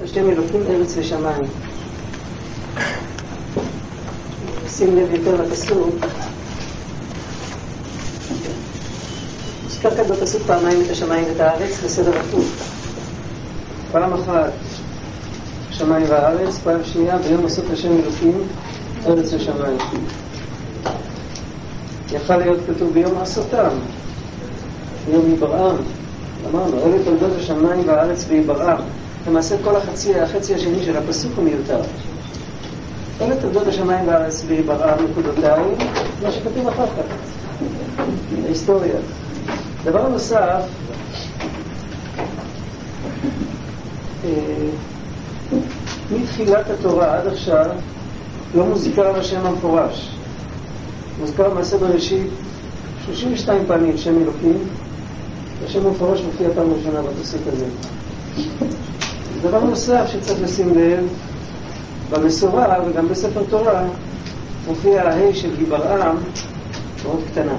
השם אלוקים ארץ ושמיים. שים לב יותר לפסוק. מוזכר כאן בפסוק פעמיים את השמיים ואת הארץ בסדר הפוך. פעם אחת שמיים והארץ, פעם שנייה ביום עשות השם אלוקים ארץ ושמיים. יכול להיות כתוב ביום עשותם, ביום יברעם. אמרנו, אלה תולדות השמיים והארץ ויברעם. למעשה כל החצי השני של הפסוק הוא מיותר. אלה תולדות השמיים והארץ ויברעם נקודותיים, מה שכתוב אחר כך. ההיסטוריה. דבר נוסף, מתחילת התורה עד עכשיו לא מוזכר השם המפורש. מוזכר מעשה בראשית 32 פעמים שם אלוקים, השם המפורש מופיע פעם ראשונה בפסוק הזה. דבר נוסף שצריך לשים לב, במסורה וגם בספר תורה מופיע ההי של יברעם מאוד קטנה.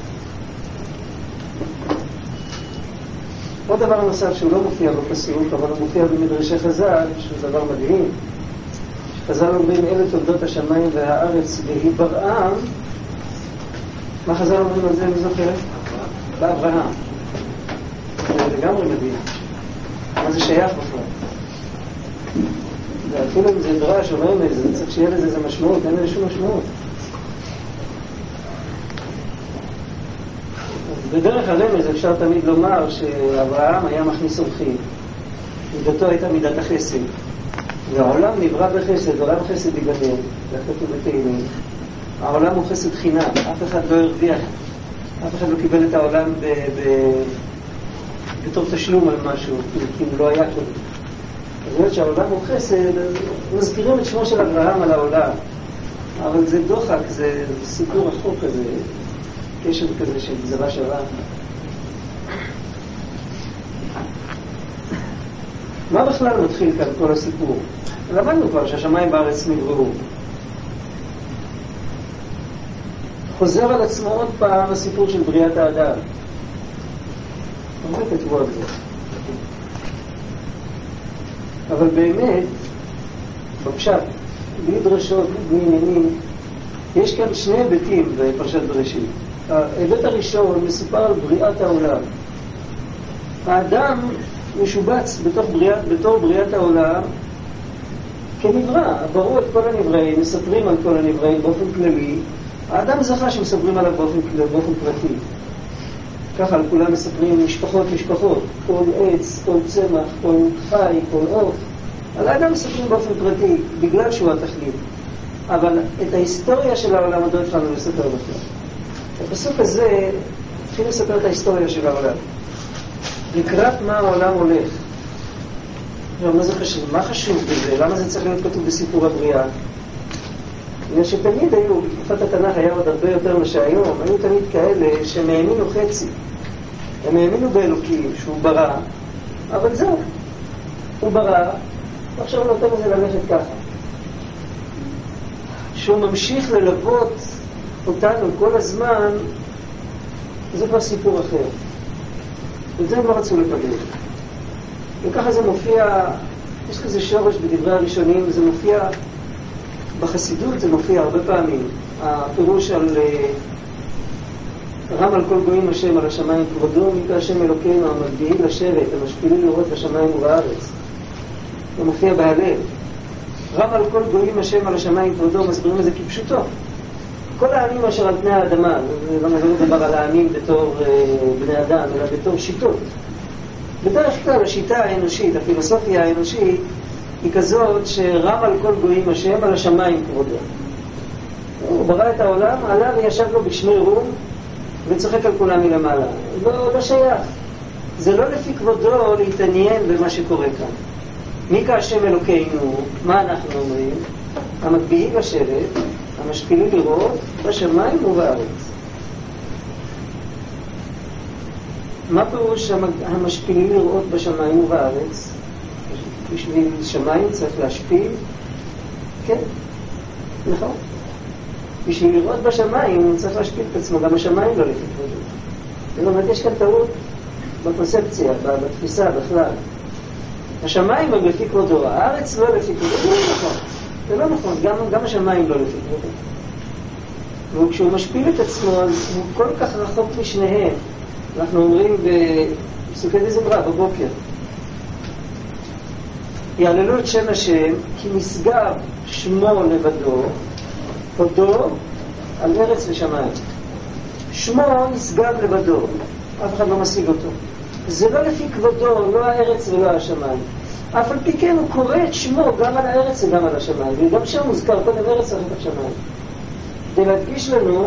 עוד דבר נוסף שהוא לא מופיע בפסוק, אבל הוא מופיע במדרשי חז"ל, שהוא דבר מדהים. חז"ל אומרים, אלה תולדות השמיים והארץ ויברעם. מה חז"ל אומרים על זה, אני זוכר? באברהם. זה לגמרי מדהים. מה זה שייך בכלל? אפילו אם זה דרש או רמז, זה צריך שיהיה לזה משמעות, אין לזה שום משמעות. בדרך הרמז אפשר תמיד לומר שאברהם היה מכניס אורחים. מידתו הייתה מידת החסד. והעולם נברא בחסד, עולם חסד ייגמר. זה כתוב בתהילים. העולם הוא חסד חינם, אף אחד לא הרוויח, אף אחד לא קיבל את העולם בתור תשלום על משהו, כי הוא לא היה כזה. זאת אומרת שהעולם הוא חסד, אז מזכירים את שמו של אברהם על העולם. אבל זה דוחק, זה סיפור רחוק כזה, קשר כזה של גזרה שווה. מה בכלל מתחיל כאן כל הסיפור? למדנו כבר שהשמיים בארץ נבראו. חוזר על עצמו עוד פעם הסיפור של בריאת האדם. הרבה כתבו על זה. אבל באמת, בפשט, בלי דרשות, בלי עניינים, יש כאן שני היבטים בפרשת בראשית. ההיבט הראשון מסופר על בריאת העולם. האדם משובץ בתור בריאת העולם כנברא. בראו את כל הנבראים, מספרים על כל הנבראים באופן כללי. האדם זכה שמספרים עליו באופן פרטי. ככה על כולם מספרים משפחות, כל עץ, כל צמח, כל חי, כל עוף. על האדם מספרים באופן פרטי, בגלל שהוא התכלית. אבל את ההיסטוריה של העולם עוד לא התחלנו לספר בכלל. הפסוק הזה התחיל לספר את ההיסטוריה של העולם. לקראת מה העולם הולך. מה זה חשוב? מה חשוב בזה? למה זה צריך להיות כתוב בסיפור הבריאה? בגלל שתמיד היו, בתקופת התנ"ך היה עוד הרבה יותר מה שהיום, היו תמיד כאלה שהם האמינו חצי. הם האמינו באלוקים, שהוא ברא, אבל זהו. הוא ברא, ועכשיו הוא נותן לזה ללכת ככה. שהוא ממשיך ללוות אותנו כל הזמן, זה כבר סיפור אחר. וזה הם לא רצו לקבל. וככה זה מופיע, יש כזה שורש בדברי הראשונים, זה מופיע בחסידות, זה מופיע הרבה פעמים. הפירוש על רם על כל גויים השם על השמיים כבודו, מקרא השם אלוקינו המגביהי לשבת, המשפילים לראות בשמיים ובארץ. זה מופיע בהלב. רם על כל גויים השם על השמיים כבודו, מסבירים את זה כפשוטו. כל העמים אשר על פני האדמה, לא מדבר על העמים בתור בני אדם, אלא בתור שיטות. בדרך כלל השיטה האנושית, הפילוסופיה האנושית, היא כזאת שרם על כל גויים השם על השמיים כבודו. הוא ברא את העולם, עלה וישב לו בשמי רום וצוחק על כולם מלמעלה. לא שייך. זה לא לפי כבודו להתעניין במה שקורה כאן. מי כהשם אלוקינו, מה אנחנו אומרים? המגביהי לשבת, המשפילים לראות בשמיים ובארץ. מה פירוש המשפילים לראות בשמיים ובארץ? בשביל שמיים צריך להשפיל? כן, נכון. בשביל לראות בשמיים צריך להשפיל את עצמו, גם השמיים לא לפי כבודו. זאת אומרת, יש כאן טעות בקונספציה, בתפיסה בכלל. השמיים הם לפי כבודו, הארץ לא לפי כבודו. זה לא נכון. זה לא נכון, גם השמיים לא לפי כבודו. וכשהוא משפיל את עצמו, אז הוא כל כך רחוק משניהם. אנחנו אומרים בפסוקי דזמרה בבוקר, יעללו את שם השם, כי נשגב שמו לבדו, הודו על ארץ ושמיים. שמו נשגב לבדו, אף אחד לא משיג אותו. זה לא לפי כבודו, לא הארץ ולא השמיים. אף על פי כן הוא קורא את שמו גם על הארץ וגם על השמיים, וגם שם מוזכר קודם ארץ אחר השמיים. כדי להדגיש לנו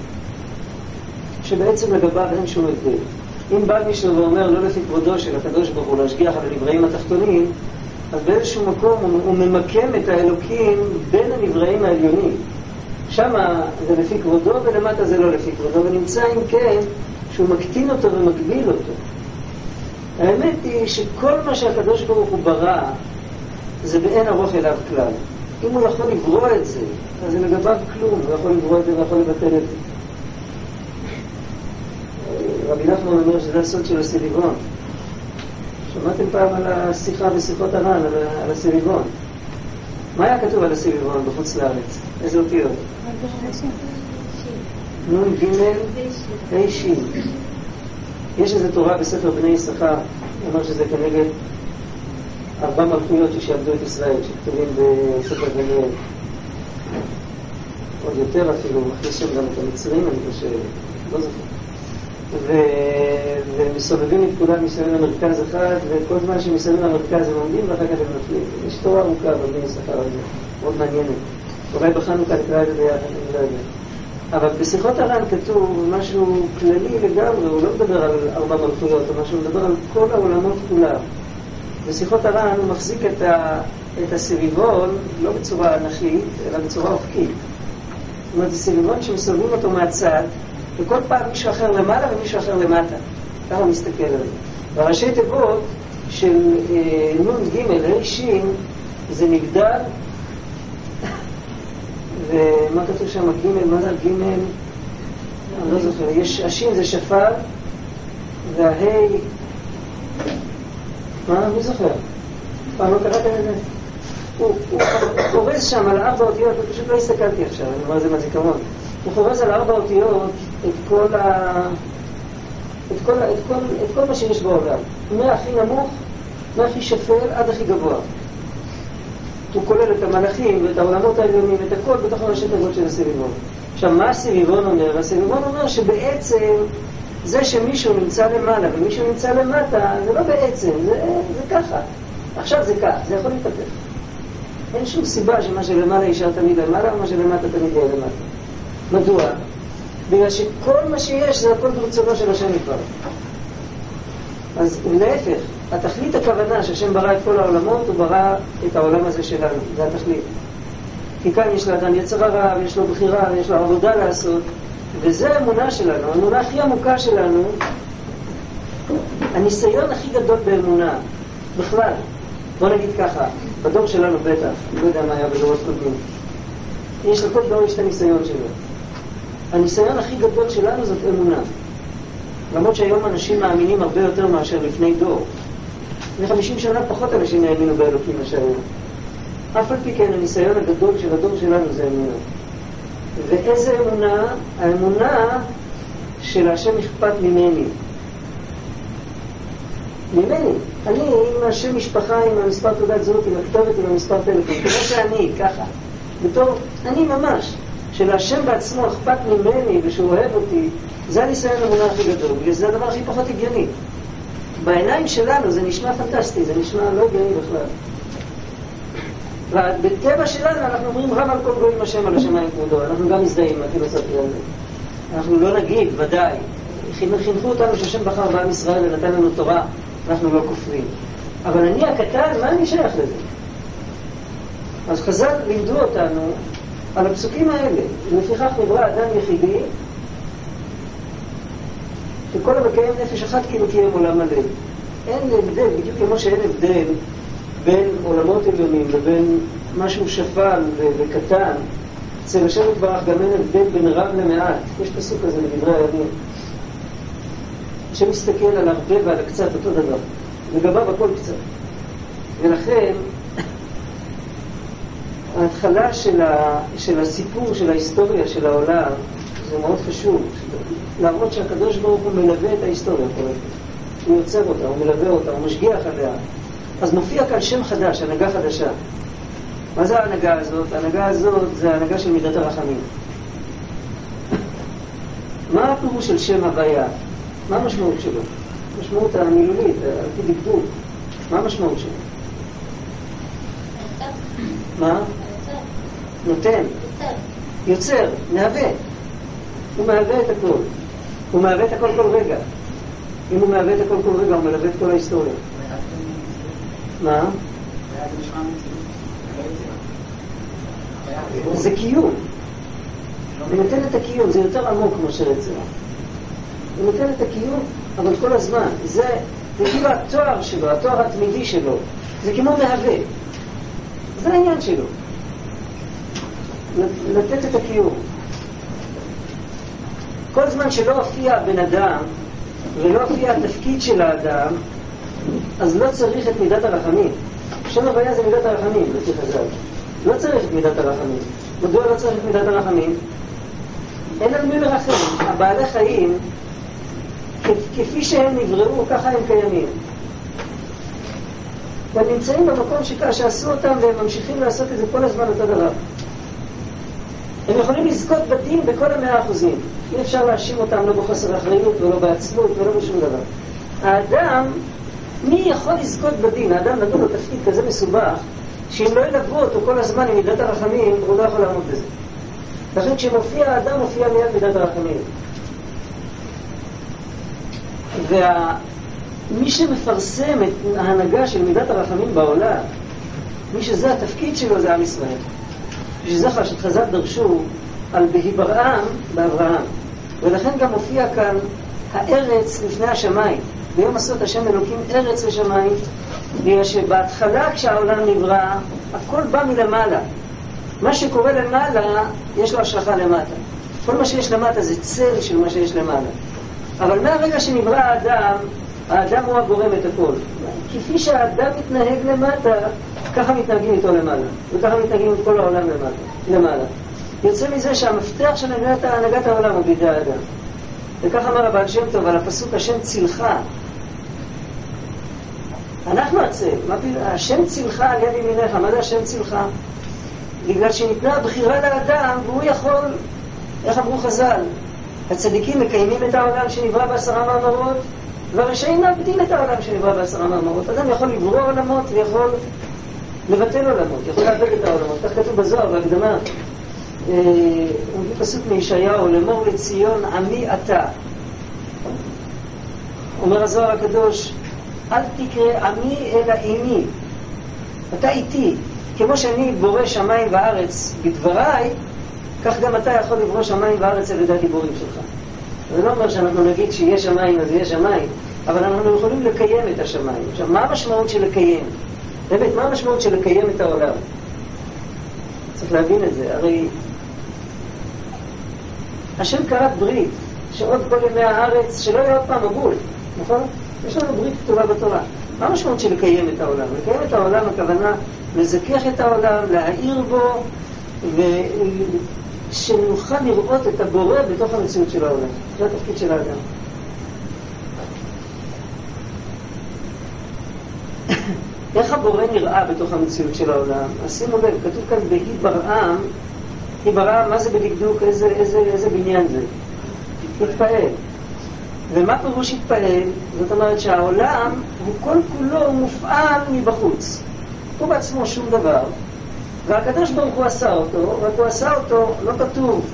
שבעצם לגביו אין שום הבדל. אם בא מישהו ואומר לא לפי כבודו של הקדוש ברוך הוא להשגיח על הנבראים התחתונים, אז באיזשהו מקום הוא ממקם את האלוקים בין הנבראים העליונים. שמה זה לפי כבודו ולמטה זה לא לפי כבודו, ונמצא אם כן שהוא מקטין אותו ומגביל אותו. האמת היא שכל מה שהקדוש ברוך הוא ברא זה באין ארוך אליו כלל. אם הוא יכול לברוא את זה, אז זה לגביו כלום, הוא יכול לברוא את זה ויכול לבטל את זה. רבי נחמן אומר שזה הסוד של הסביבון. שמעתם פעם על השיחה בשיחות הר"ן, על הסביבון? מה היה כתוב על הסביבון בחוץ לארץ? איזה אותיות? נון ג' ה' ש'. יש איזו תורה בספר בני יששכר, אומר שזה כנגד 4 מלכויות ששעבדו את ישראל, שכתובים בספר דניאל. עוד יותר אפילו, מכניס שם גם את המצרים, אני חושב, לא זוכר. ומסובבים את כולם מסביב למרכז אחד, וכל זמן שמסביב למרכז הם עומדים ואחר כך הם נופלים. יש תורה ארוכה בבני יששכר הזה, מאוד מעניינת. אולי בחנוכה נקרא את זה ביחד, אני לא יודע. אבל בשיחות הר"ן כתוב משהו כללי לגמרי, הוא לא מדבר על 4 מלכויות או משהו, הוא מדבר על כל העולמות כולם. בשיחות הר"ן הוא מחזיק את הסביבון לא בצורה אנכית, אלא בצורה אופקית. זאת אומרת, זה סביבון שמסובבים אותו מהצד, וכל פעם מישהו אחר למעלה ומישהו אחר למטה. ככה הוא מסתכל על זה. והראשי תיבות של נון ג' ה' ש' זה מגדל, ומה כתוב שם? ג', מה זה ג'? אני לא זוכר. יש, השין זה שפר, וההי, מה? מי זוכר? פעם לא קראתם את זה? הוא חורז שם על 4 אותיות, פשוט לא הסתכלתי עכשיו, אני אומר את זה מהזיכרון. הוא חורז על 4 אותיות את כל מה שיש בעולם. מהכי נמוך, מהכי שפל עד הכי גבוה. הוא כולל את המלאכים ואת העולמות העליונים, את הכל בתוך הראשי תיבות של הסביבון. עכשיו, מה הסביבון אומר? הסביבון אומר שבעצם זה שמישהו נמצא למעלה ומישהו נמצא למטה, זה לא בעצם, זה ככה. עכשיו זה כך, זה יכול להתפתח. אין שום סיבה שמה שלמעלה יישאר תמיד למעלה ומה שלמטה תמיד יהיה למטה. מדוע? בגלל שכל מה שיש זה הכל ברצונו של השם כבר. אז להפך, התכלית הכוונה שהשם ברא את כל העולמות, הוא ברא את העולם הזה שלנו, זה התכלית. כי כאן יש לאדם יצר הרע, ויש לו בחירה, ויש לו עבודה לעשות, וזה האמונה שלנו, האמונה הכי עמוקה שלנו, הניסיון הכי גדול באמונה, בכלל. בוא נגיד ככה, בדור שלנו בטח, אני לא יודע מה היה בדורות קודמים. יש לכל דור יש את הניסיון שלו. הניסיון הכי גדול שלנו זאת אמונה. למרות שהיום אנשים מאמינים הרבה יותר מאשר לפני דור. לפני 50 שנה פחות אנשים האמינו באלוקים מאשר היום. אף על פי כן הניסיון הגדול של הדור שלנו זה אמונה. ואיזה אמונה? האמונה של השם אכפת ממני. ממני. אני עם השם משפחה, עם המספר תעודת זהות, עם הכתובת, עם המספר טלפון. כמו שאני, ככה. בתור, אני ממש. שלהשם בעצמו אכפת ממני ושהוא אוהב אותי, זה הניסיון האמונה הכי גדול, וזה הדבר הכי פחות הגיוני. בעיניים שלנו זה נשמע פנטסטי, זה נשמע לא הגיוני בכלל. בטבע שלנו אנחנו אומרים רם על כל גויים השם על השמיים כבודו, אנחנו גם מזדהים מהפילוסופיה הזאת. אנחנו לא נגיד, ודאי, חינכו אותנו שהשם בחר בעם ישראל ונתן לנו תורה, אנחנו לא כופרים. אבל אני הקטן, מה אני שייך לזה? אז חז"ל לימדו אותנו על הפסוקים האלה, ולפיכך נברא אדם יחידי, שכל המקיים נפש אחת כאילו קיים עולם מלא. אין הבדל, בדיוק כמו שאין הבדל בין עולמות עליונים לבין משהו שפל וקטן. אצל השם יתברך גם אין הבדל בין רב למעט. יש פסוק כזה בדברי הימים. השם מסתכל על הרבה ועל הקצת אותו דבר. לגביו הכל קצת. ולכן ההתחלה של הסיפור, של ההיסטוריה של העולם, זה מאוד חשוב, להראות שהקדוש ברוך הוא מלווה את ההיסטוריה, הוא יוצר אותה, הוא מלווה אותה, הוא משגיח עליה. אז מופיע כאן שם חדש, הנהגה חדשה. מה זה ההנהגה הזאת? ההנהגה הזאת זה ההנהגה של מידת הרחמים. מה הפירוש של שם הוויה? מה המשמעות שלו? המשמעות המילולית, על פי דקדוק. מה המשמעות שלו? מה? נותן. יוצר, מהווה. הוא מהווה את הכל. הוא מהווה את הכל כל רגע. אם הוא מהווה את הכל כל רגע, הוא מלווה את כל ההיסטוריה. מה? זה קיום. הוא נותן את הקיום, זה יותר עמוק כמו שרצה. הוא נותן את הקיום, אבל כל הזמן. זה כאילו התואר שלו, התואר התמידי שלו. זה כמו מהווה. זה העניין שלו. לתת את הקיום. כל זמן שלא הופיע בן אדם, ולא הופיע התפקיד של האדם, אז לא צריך את מידת הרחמים. שם הוויה זה מידת הרחמים, לפי חז"ל. לא צריך את מידת הרחמים. מדוע לא צריך את מידת הרחמים? אין על מי מרחם. הבעלי חיים, כפי שהם נבראו, ככה הם קיימים. והם נמצאים במקום שעשו אותם, והם ממשיכים לעשות את זה כל הזמן אותו דבר. הם יכולים לזכות בדין בכל 100%. אי אפשר להאשים אותם לא בחוסר אחריות ולא בעצלות ולא בשום דבר. האדם, מי יכול לזכות בדין? האדם נתנו לו תפקיד כזה מסובך, שאם לא ילוו אותו כל הזמן עם מידת הרחמים, הוא לא יכול לעמוד בזה. לכן כשמופיע האדם, מופיע מיד מידת הרחמים. ומי שמפרסם את ההנהגה של מידת הרחמים בעולם, מי שזה התפקיד שלו, זה עם ישראל. בשביל זה חז"ל דרשו על בהיברעם באברהם. ולכן גם מופיע כאן הארץ לפני השמיים. ביום עשות השם אלוקים ארץ ושמיים, בגלל שבהתחלה כשהעולם נברא, הכל בא מלמעלה. מה שקורה למעלה, יש לו השלכה למטה. כל מה שיש למטה זה צל של מה שיש למעלה. אבל מהרגע שנברא האדם הוא הגורם את הכל. כפי שהאדם מתנהג למטה, ככה מתנהגים איתו למעלה. וככה מתנהגים את כל העולם למעלה. יוצא מזה שהמפתח של הנהגת העולם הוא בידי האדם. וכך אמר הבעל שם טוב על הפסוק השם צילך. אנחנו הצל. השם צילך על יד ימיניך. מה זה השם צילך? בגלל שניתנה הבחירה לאדם והוא יכול, איך אמרו חז"ל, הצדיקים מקיימים את העולם שנברא ב10 מאמרות, והרשעים מאבדים את העולם שנברא ב10 מאמרות. אדם יכול לברוא עולמות ויכול לבטל עולמות, יכול לאבד את העולמות. כך כתוב בזוהר בהקדמה. הוא מביא פסוק מישעיהו, לאמור לציון עמי אתה. אומר הזוהר הקדוש, אל תקרא עמי אלא אימי. אתה איתי. כמו שאני בורא שמיים וארץ בדבריי, כך גם אתה יכול לברוא שמיים וארץ על ידי הדיבורים שלך. זה לא אומר שאנחנו נגיד שיש שמיים אז יש שמיים, אבל אנחנו יכולים לקיים את השמיים. עכשיו, מה המשמעות של לקיים? באמת, מה המשמעות של לקיים את העולם? צריך להבין את זה. הרי השם קראת ברית, שעוד כל ימי הארץ, שלא יהיה עוד פעם מבול, נכון? יש לנו ברית כתובה בתורה. מה המשמעות של לקיים את העולם? לקיים את העולם, הכוונה לזכך את העולם, להאיר בו, ושנוכל לראות את הבורא בתוך המציאות של העולם. זה התפקיד של האדם. איך הבורא נראה בתוך המציאות של העולם? אז שימו לב, כתוב כאן בהיברעם, היברעם, מה זה בדקדוק? איזה בניין זה? התפעל. ומה פירוש התפעל? זאת אומרת שהעולם הוא כל כולו מופעל מבחוץ. הוא בעצמו שום דבר, והקדוש ברוך הוא עשה אותו, רק הוא עשה אותו, לא כתוב.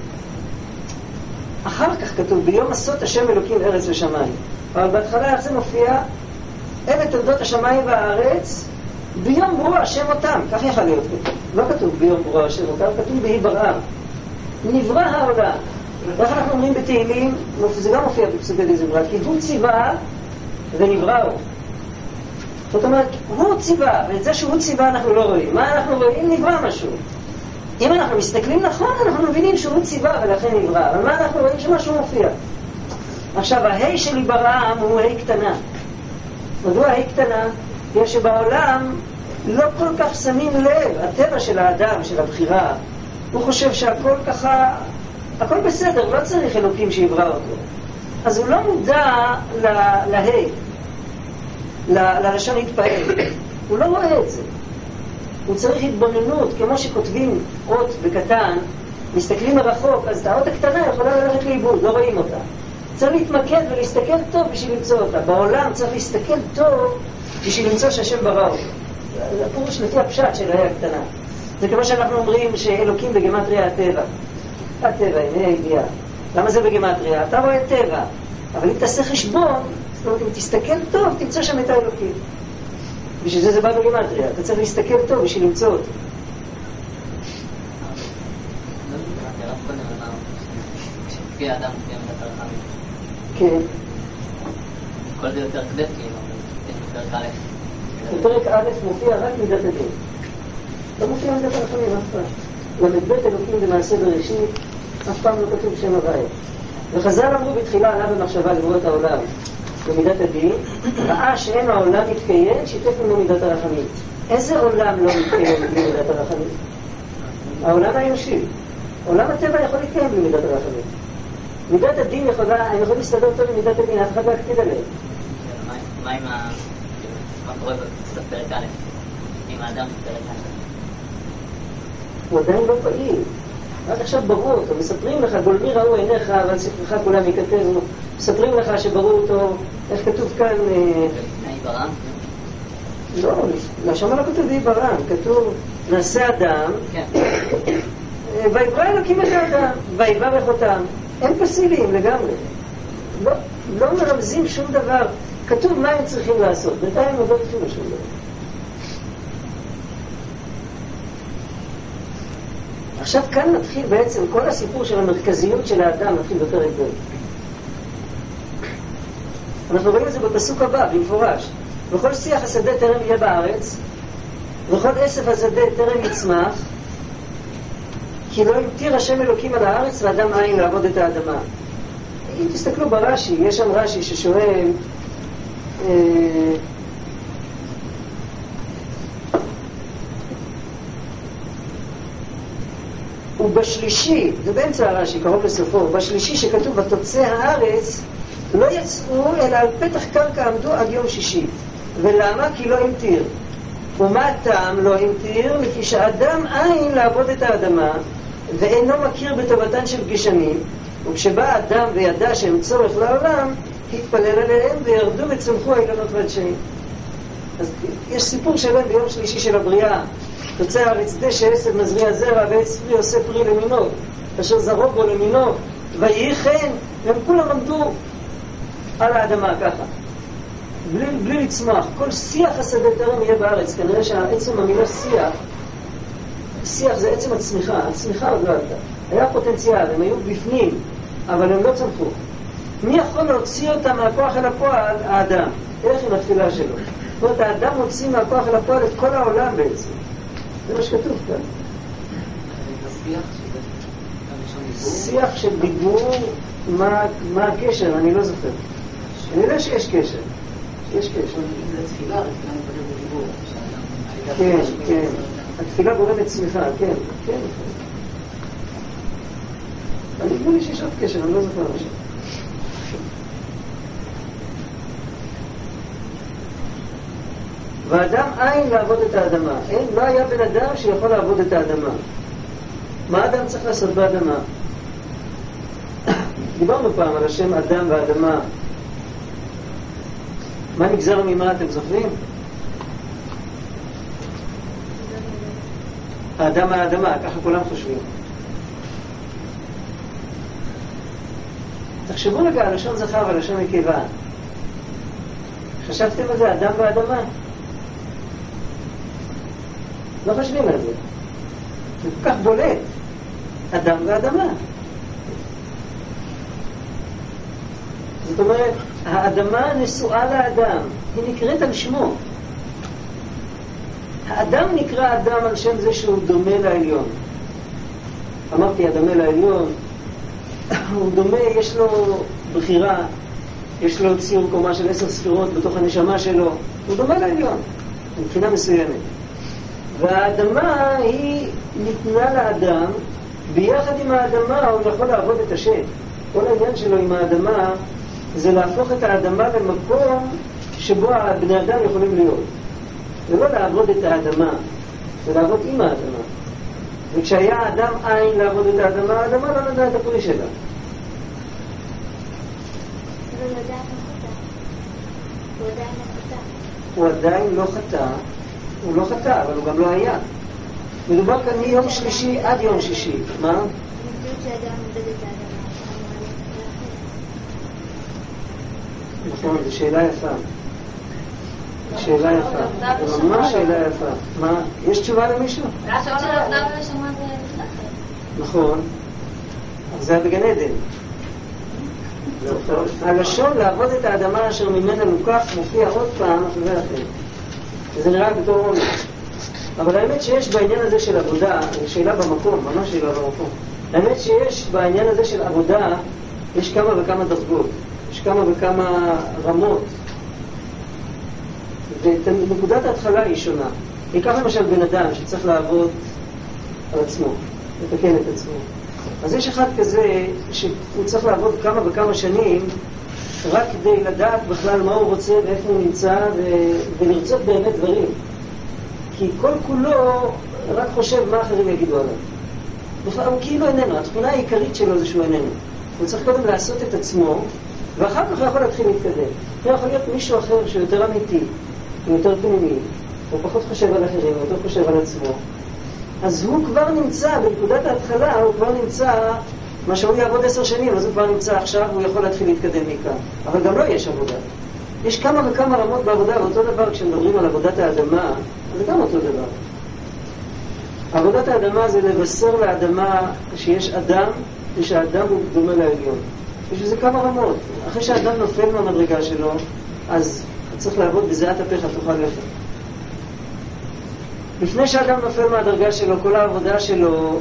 אחר כך כתוב, ביום עשות השם אלוקים ארץ ושמיים. אבל בהתחלה איך זה מופיע? אלה תולדות השמיים והארץ, ביום ברוא השם אותם. כך יכול להיות כתוב. לא כתוב ביום ברוא השם אותם, כתוב בהיברעם. נברא העולם. איך אנחנו אומרים בתהילים? זה לא מופיע בפסוקי דזמרה, כי הוא ציווה ונבראו. זאת אומרת, הוא ציווה, ואת זה שהוא ציווה אנחנו לא רואים. מה אנחנו רואים? נברא משהו. אם אנחנו מסתכלים נכון, אנחנו מבינים שהוא ציווה ולכן נברא. אבל מה אנחנו רואים? שמשהו מופיע. עכשיו, ההי של היברעם הוא הי קטנה. מדוע הי קטנה? כי שבעולם לא כל כך שמים לב, הטבע של האדם, של הבחירה, הוא חושב שהכל ככה, הכל בסדר, לא צריך אלוקים שיברא אותו. אז הוא לא מודע ללשון להתפעל. הוא לא רואה את זה. הוא צריך התבוננות, כמו שכותבים אות בקטן, מסתכלים מרחוק, אז האות הקטנה יכולה ללכת לאיבוד, לא רואים אותה. צריך להתמקד ולהסתכל טוב בשביל למצוא אותה. בעולם צריך להסתכל טוב בשביל למצוא שהשם ברא אותו. זה הפירוש לפי הפשט של ה"א הקטנה. זה כמו שאנחנו אומרים שאלוקים בגמטריה הטבע. הטבע, הנה הידיעה. למה זה בגמטריה? אתה רואה טבע. אבל אם תעשה חשבון, זאת אומרת, אם תסתכל טוב, תמצא שם את האלוקים. בשביל זה בא בגמטריה. אתה צריך להסתכל טוב בשביל למצוא אותו. כשפי האדם מופיע מידת הרחמים. כן. כל זה יותר קדש, כאילו, בפרק א'. בפרק א' מופיע רק מידת הדין. לא מופיע מידת הרחמים אף פעם. למד בית אלוקים במעשה בראשית, אף פעם לא כתוב שם הוויה. וחז"ל אמרו בתחילה עלה במחשבה לברוא את העולם במידת הדין, ראה שאין העולם מתקיים, שיתף לנו מידת הרחמים. איזה עולם לא מתקיים בלי מידת הרחמים? העולם האנושי. עולם הטבע יכול להתקיים בלי מידת הרחמים. מידת הדין יכולה להסתדר טוב עם מידת הדין, אף אחד לא יקפיד עליהם. מה עם מה קורה בפרק א'? עם האדם בפרק א'? הוא עדיין לא פעיל. רק עכשיו בראו אותו, מספרים לך, גולמי ראו עיניך, אבל ספרך כולם ייכתבו, מספרים לך שבראו אותו, איך כתוב כאן... עיברם? לא, שמה לא כתוב עיברם, כתוב נעשה אדם, ויברא אלוקים את האדם, ויברך אותם. הם פסיביים לגמרי. לא מרמזים שום דבר. כתוב מה הם צריכים לעשות, בינתיים לא כתוב שום דבר. עכשיו כאן מתחיל בעצם כל הסיפור של המרכזיות של האדם, מתחיל בפרק ב'. אנחנו רואים את זה בפסוק הבא, במפורש. וכל שיח השדה טרם יהיה בארץ, וכל עשב השדה טרם יצמח, כי לא ימטיר השם אלוקים על הארץ ואדם אין לעבוד את האדמה. אם תסתכלו ברש"י, יש שם רש"י ששואל ובשלישי, זה באמצע הרש"י, קרוב לסופו, בשלישי שכתוב ותוצא הארץ, לא יצאו אלא על פתח קרקע עמדו עד יום שישי. ולמה? כי לא ימטיר. ומה הטעם לא ימטיר? לפי שאדם אין לעבוד את האדמה ואינו מכיר בטובתן של גשמים, וכשבא האדם וידע שהם צורך לעולם, התפלל עליהם וירדו וצמחו האילנות והדשאים. אז יש סיפור שלם ביום שלישי של הבריאה. תוצא הארץ דשא, עשב מזריע זרע, ועץ פרי עושה פרי למינו, אשר זרעו בו למינו, ויהי כן, והם כולם עמדו על האדמה ככה, בלי לצמח. כל שיח השדה טרם יהיה בארץ. כנראה שהעצם המילה שיח זה עצם הצמיחה. הצמיחה עוד לא הייתה. היה פוטנציאל, הם היו בפנים, אבל הם לא צמחו. מי יכול להוציא אותם מהכוח אל הפועל? האדם. איך עם התפילה שלו? זאת אומרת, האדם מוציא מהכוח אל הפועל את כל העולם בעצם. זה מה שכתוב כאן. שיח של דיבור, מה הקשר? אני לא זוכר. אני יודע שיש קשר. יש קשר. לתפילה, בדיבור. כן, כן. התפילה גורמת צמיחה, כן, כן. אני נדמה לי שיש עוד קשר, אני לא זוכר משהו. ואדם אין לעבוד את האדמה. אין, לא היה בן אדם שיכול לעבוד את האדמה. מה אדם צריך לעשות באדמה? דיברנו פעם על השם אדם ואדמה. מה נגזר ממה, אתם זוכרים? האדם מהאדמה, ככה כולם חושבים. תחשבו רגע על לשון זכר ועל לשון נקבה. חשבתם על זה, אדם ואדמה? לא חושבים על זה. זה כל כך בולט. אדם ואדמה. זאת אומרת, האדמה נשואה לאדם. היא נקראת על שמו. האדם נקרא אדם על שם זה שהוא דומה לעליון. אמרתי, הדומה לעליון, הוא דומה, יש לו בחירה, יש לו ציור קומה של 10 ספירות בתוך הנשמה שלו. הוא דומה לעליון. מבחינה מסוימת. והאדמה היא ניתנה לאדם, ביחד עם האדמה הוא יכול לעבוד את השם. כל העניין שלו עם האדמה זה להפוך את האדמה למקום שבו הבני אדם יכולים להיות. זה לא לעבוד את האדמה, זה לעבוד עם האדמה. וכשהיה האדם עין לעבוד את האדמה, האדמה לא נדע את הפרי שלה. הוא עדיין לא חטא. הוא לא חטא, אבל הוא גם לא היה. מדובר כאן מיום שלישי עד יום שישי. מה? המציאות שאדם עובד את האדמה. נכון, זו שאלה יפה. שאלה יפה. זו ממש שאלה יפה. מה? יש תשובה למישהו? נכון. אבל זה היה בגן עדן. הלשון לעבוד את האדמה אשר ממנה לוקח מופיע עוד פעם אחרי אחר. וזה נראה בתור עומק. אבל האמת שיש בעניין הזה של עבודה, שאלה במקום, ממש שאלה במקום. האמת שיש בעניין הזה של עבודה, יש כמה וכמה דרגות. יש כמה וכמה רמות. ונקודת ההתחלה היא שונה. ניקח למשל בן אדם שצריך לעבוד על עצמו, לתקן את עצמו. אז יש אחד כזה שהוא צריך לעבוד כמה וכמה שנים רק כדי לדעת בכלל מה הוא רוצה ואיפה הוא נמצא ולרצות באמת דברים. כי כל כולו רק חושב מה אחרים יגידו עליו. בכלל הוא כאילו איננו, התכונה העיקרית שלו זה שהוא איננו. הוא צריך קודם לעשות את עצמו ואחר כך הוא יכול להתחיל להתקדם. הוא יכול להיות מישהו אחר שהוא יותר אמיתי, הוא יותר פנימי, הוא פחות חושב על אחרים, הוא יותר חושב על עצמו. אז הוא כבר נמצא, בנקודת ההתחלה הוא כבר נמצא, מה שהוא יעבוד 10 שנים, אז הוא כבר נמצא עכשיו, הוא יכול להתחיל להתקדם מכאן. אבל גם לא יש עבודה. יש כמה וכמה רמות בעבודה, ואותו דבר כשמדברים על עבודת האדמה, זה גם אותו דבר. עבודת האדמה זה לבשר לאדמה שיש אדם, ושהאדם הוא דומה לעליון. יש לזה כמה רמות. אחרי שהאדם נופל מהמדרגה שלו, אז צריך לעבוד בזיעת אפיך תאכל לחם. לפני שהאדם נופל מהדרגה שלו, כל העבודה שלו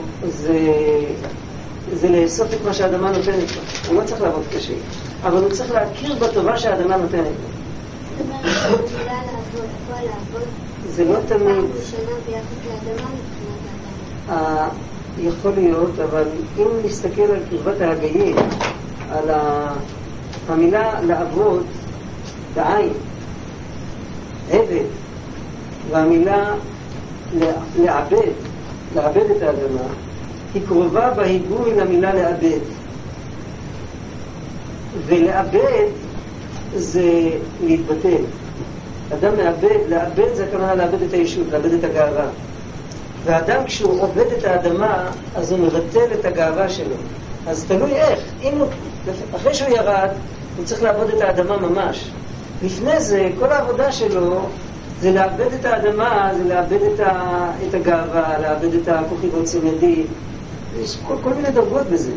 זה לאסוף את מה שהאדמה נותנת לו. הוא לא צריך לעבוד קשה, אבל הוא צריך להכיר בטובה שהאדמה נותנת לו. זאת אומרת, מילה לעבוד, הכל לעבוד. זה לא תמיד. פעם ראשונה ביחס לאדמה מבחינת האדמה. יכול להיות, אבל אם נסתכל על קרבת ההגאים, על המילה לעבוד, בעין, עבד, והמילה לעבד את האדמה, היא קרובה בהיגוי למילה לעבד. ולעבד זה להתבטל. אדם לעבד זה הכוונה לעבד את הישות, לעבד את הגאווה. והאדם כשהוא עובד את האדמה, אז הוא מבטל את הגאווה שלו. אז תלוי איך. אחרי שהוא ירד, הוא צריך לעבוד את האדמה ממש. לפני זה, כל העבודה שלו זה לעבד את האדמה, זה לעבד את הגאווה, לעבד את הכוחי ועוצם ידי. יש כל מיני דרגות בזה.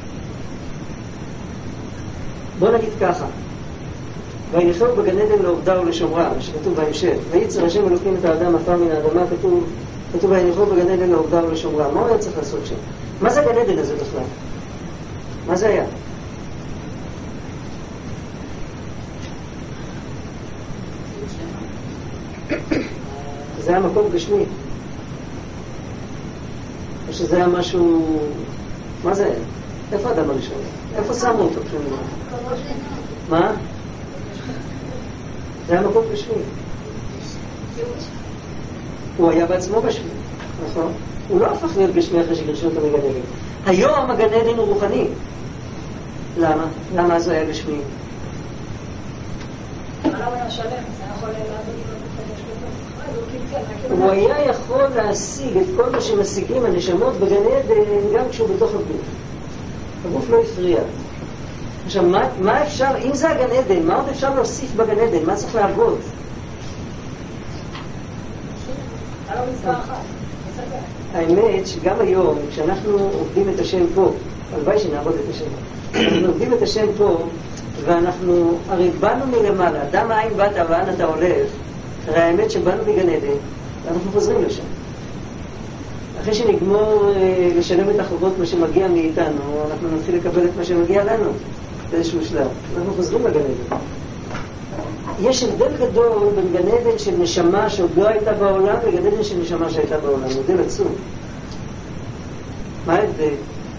בוא נגיד ככה. וינחו בגן עדן לעובדה ולשומרה, שכתוב בהמשך. וייצר השם אלוקים את האדם עפר מן האדמה, כתוב וינחו בגן עדן לעובדה ולשומרה. מה הוא היה צריך לעשות שם? מה זה הגן עדן הזה בכלל? מה זה היה? זה היה מקום גשמי. או שזה היה משהו... מה זה היה? איפה האדם הראשון? איפה שמו אותו? מה? זה היה מקום גשמי. הוא היה בעצמו גשמי, נכון? הוא לא הפך להיות גשמי אחרי שגרשו אותו מגן עדן. היום הגן עדן הוא רוחני. למה? למה אז הוא היה גשמי? הוא היה יכול להשיג את כל מה שמשיגים הנשמות בגן עדן גם כשהוא בתוך הגוף. הגוף לא הפריע. עכשיו, מה אפשר, אם זה הגן עדן, מה עוד אפשר להוסיף בגן עדן? מה צריך לעבוד? האמת שגם היום, כשאנחנו עובדים את השם פה, הלוואי שנעבוד את השם, אנחנו עובדים את השם פה, ואנחנו, הרי באנו מלמעלה, דם העין באת ואן אתה הולך, הרי האמת שבאנו מגן עדן, ואנחנו חוזרים לשם. אחרי שנגמור לשלם את החובות מה שמגיע מאיתנו, אנחנו נתחיל לקבל את מה שמגיע לנו באיזשהו שלב. אנחנו חוזרים לגן עדן. יש הבדל גדול בין גן עדן של נשמה שעוד לא הייתה בעולם לגן עדן של נשמה שהייתה בעולם. הבדל עצום. מה ההבדל?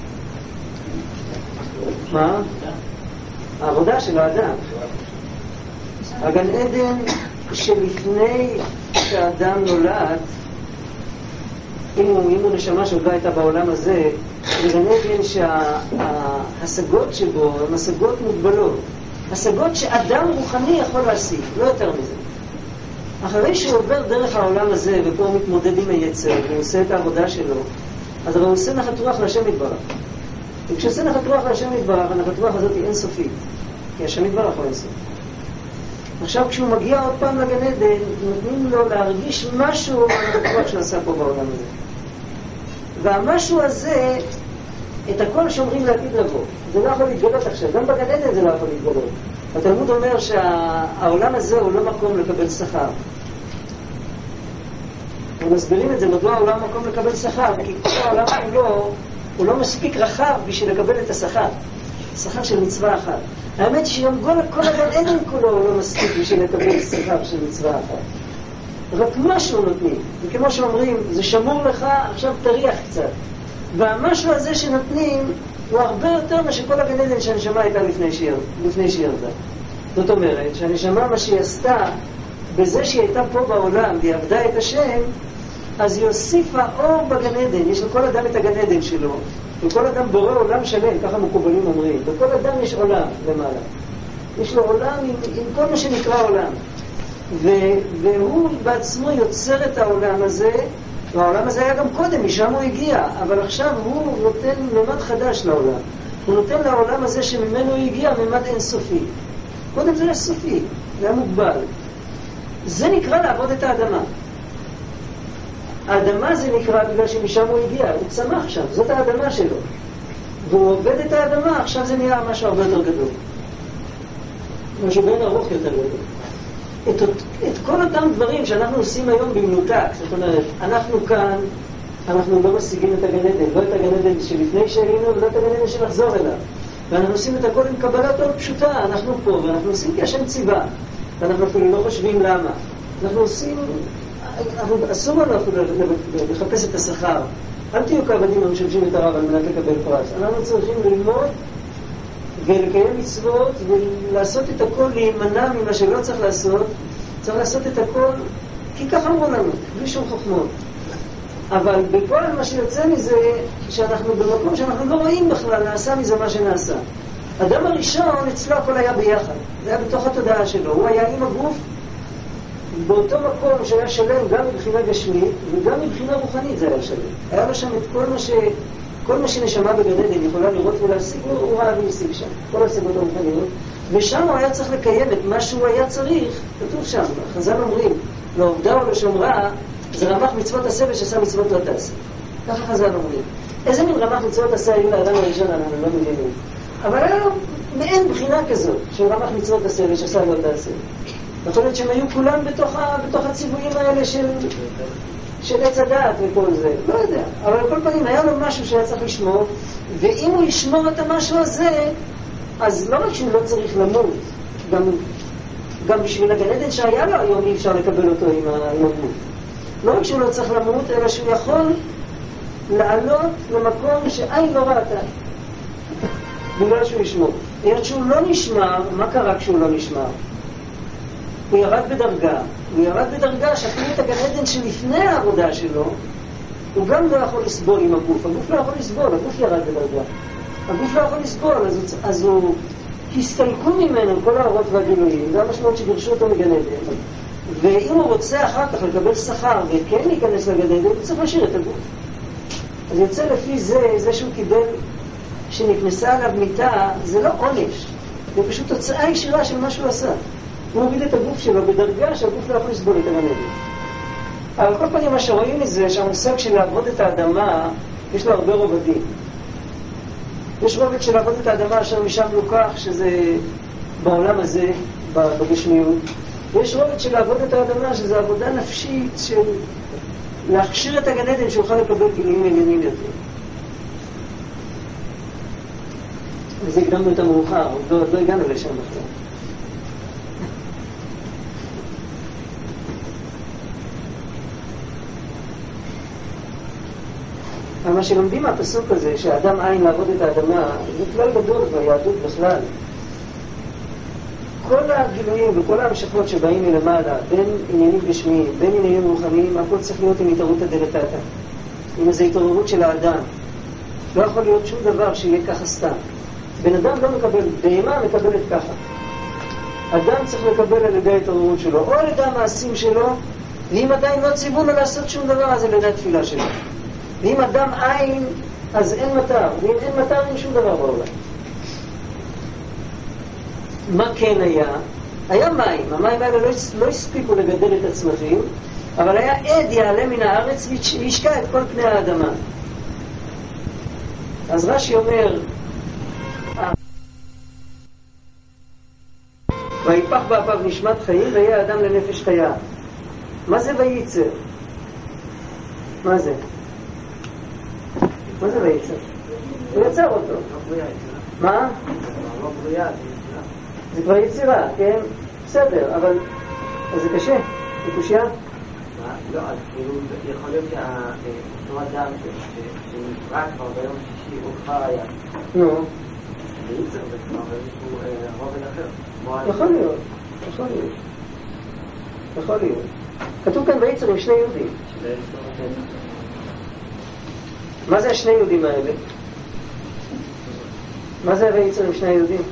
מה? העבודה של האדם. הגן עדן שלפני שהאדם נולד, אם הוא נשמה שעוד לא הייתה בעולם הזה, זה גן עדן שההשגות שבו הן השגות מוגבלות. השגות שאדם רוחני יכול להשיג, לא יותר מזה. אחרי שהוא עובר דרך העולם הזה ופה הוא מתמודד עם היצר והוא עושה את העבודה שלו, אז הוא עושה נחת רוח להשם יתברך. וכשעושה נחת רוח להשם יתברך, הנחת רוח הזאת היא אינסופית, כי השם יתברך הוא אינסוף. עכשיו כשהוא מגיע עוד פעם לגן עדן, נותנים לו להרגיש משהו על הנחת רוח שעשה פה בעולם הזה. והמשהו הזה, את הכל שאומרים לעתיד לבוא. זה לא יכול להתגלות עכשיו, גם בגן עדן זה לא יכול להתגלות. התלמוד אומר שהעולם הזה הוא לא מקום לקבל שכר. הם מסבירים את זה, מדוע העולם מקום לקבל שכר, כי כל העולם הוא לא מספיק רחב בשביל לקבל את השכר. שכר של מצווה אחת. האמת שיום כל הגן עדן כולו הוא לא מספיק בשביל לקבל שכר של מצווה אחת. רק משהו נותנים, וכמו שאומרים, זה שמור לך, עכשיו תריח קצת. והמשהו הזה שנותנים הוא הרבה יותר מה שכל הגן עדן שהנשמה הייתה לפני שהיא ירדה. זאת אומרת שהנשמה מה שהיא עשתה בזה שהיא הייתה פה בעולם והיא עבדה את השם, אז היא הוסיפה אור בגן עדן. יש לכל אדם את הגן עדן שלו, וכל אדם בורא עולם שלם, ככה מקובלים אומרים. בכל אדם יש עולם למעלה, יש לו עולם עם כל מה שנקרא עולם, והוא בעצמו יוצר את העולם הזה. והעולם הזה היה גם קודם, משם הוא הגיע, אבל עכשיו הוא נותן ממד חדש לעולם. הוא נותן לעולם הזה שממנו הוא הגיע ממד אינסופי. קודם זה היה סופי, זה היה מוגבל. זה נקרא לעבוד את האדמה. האדמה זה נקרא בגלל שמשם הוא הגיע, הוא צמח שם, זאת האדמה שלו. והוא עובד את האדמה, עכשיו זה נהיה משהו הרבה יותר גדול. משהו בין ארוך יותר גדול. את כל אותם דברים שאנחנו עושים היום במנותק, זאת אומרת, אנחנו כאן, אנחנו לא משיגים את הגן עדן, לא את הגן עדן שלפני שהיינו ולא את הגן עדן שנחזור אליו. ואנחנו עושים את הכל עם קבלת עוד פשוטה, אנחנו פה, ואנחנו עושים כי השם ציווה, ואנחנו אפילו לא חושבים למה. אנחנו עושים, אסור לנו אפילו לחפש את השכר. אל תהיו כעבדים המשמשים את הרב על מנת לקבל פרס. אנחנו צריכים ללמוד ולקיים מצוות ולעשות את הכל, להימנע ממה שלא צריך לעשות. צריך לעשות את הכל כי כך אמרו לנו, בלי שום חוכמות. אבל בפועל מה שיוצא מזה שאנחנו במקום שאנחנו לא רואים בכלל, נעשה מזה מה שנעשה. אדם הראשון אצלו הכל היה ביחד, זה היה בתוך התודעה שלו, הוא היה עם הגוף באותו מקום שהיה שלם גם מבחינה גשמית וגם מבחינה רוחנית. זה היה שלם, היה לו שם את כל מה שנשמה בגן עדן יכולה לראות ולהשיג, הוא ראה והשיג שם כל ההשיגות הרוחניות, ושם הוא היה צריך לקיים את מה שהוא היה צריך. כתוב שם, חז"ל אומרים, לעובדה או לשומרה זה רמ"ח מצוות עשה ושעשה מצוות לא תעשה. ככה חז"ל אומרים. איזה מין רמ"ח מצוות עשה היו לאדם הראשון, אנחנו לא מבינים. אבל היה מעין בחינה כזאת של רמ"ח מצוות עשה ושעשה לא תעשה. יכול להיות שהם היו כולם בתוך הציוויים האלה של עץ הדעת וכל זה, לא יודע. אבל על כל פנים היה לו משהו שהיה צריך לשמור, ואם הוא ישמור את המשהו הזה, אז לא רק שהוא לא צריך למות, גם בשביל הגן עדן שהיה לו היום אי אפשר לקבל אותו עם המות. לא רק שהוא לא צריך למות, אלא שהוא יכול לעלות למקום שעין לא ראתה, בגלל שהוא ישמור. היות שהוא לא נשמר, מה קרה כשהוא לא נשמר? הוא ירד בדרגה שאפילו את הגן עדן שלפני העבודה שלו, הוא גם לא יכול לסבול עם הגוף. הגוף לא יכול לסבול, הגוף ירד בדרגה. הגוף לא יכול לסבול, אז הוא הסתלקו ממנו כל האורות והגילויים. זה המשמעות שגירשו אותו מגן עדן. ואם הוא רוצה אחר כך לקבל שכר וכן להיכנס לגן עדן, הוא צריך להשאיר את הגוף. אז יוצא לפי זה שהוא קיבל, שנכנסה עליו מיטה, זה לא עונש, זה פשוט תוצאה ישירה של מה שהוא עשה. הוא הוביל את הגוף שלו בדרגה שהגוף לא יכול לסבול את הגן עדן. אבל כל פעמים מה שרואים מזה, שהמושג של לעבוד את האדמה, יש לו הרבה רובדים. יש רובד של לעבוד את האדמה אשר משם לוקח, שזה בעולם הזה, בגשמיות. ויש רובד של לעבוד את האדמה, שזה עבודה נפשית של להכשיר את הגן עדן שיוכל לקבל גילויים עליונים יותר. וזה הקדמנו את המאוחר, עוד לא הגענו לשם בכלל. מה שלומדים מהפסוק הזה, שהאדם עין לעבוד את האדמה, זה כלל גדול ביהדות בכלל. כל הגילויים וכל המשכות שבאים מלמעלה, בין עניינים גשמיים, בין עניינים רוחניים, הכל צריך להיות עם התעוררות הדלתתא, עם איזו התעוררות של האדם. לא יכול להיות שום דבר שיהיה ככה סתם. בן אדם לא מקבל, בהמה מקבלת ככה. אדם צריך לקבל על ידי ההתעוררות שלו, או על ידי המעשים שלו, ואם עדיין לא ציוו לו לעשות שום דבר, אז על ידי התפילה שלו. ואם אדם עין, אז אין מטר, ואם אין מטר, אין שום דבר בעולם. מה כן היה? היה מים. המים האלה לא הספיקו לגדל את הצמחים, אבל היה עד יעלה מן הארץ וישקע את כל פני האדמה. אז רש"י אומר, ויפח באפיו נשמת חיים ויהיה האדם לנפש חיה. מה זה וייצר? מה זה? מה זה וייצר? הוא יצר אותו. מה? זה כבר יצירה, כן? בסדר, אבל זה קשה, זה קושיה? לא, אז כאילו יכול להיות שאותו אדם שנברא כבר ביום השישי הוא כבר היה. נו. וייצר זה כבר איזשהו רובד אחר. יכול להיות, יכול להיות. יכול להיות. כתוב כאן וייצר עם שני יהודים. מה זה השני יהודים האלה? מה זה וייצר עם שני יהודים?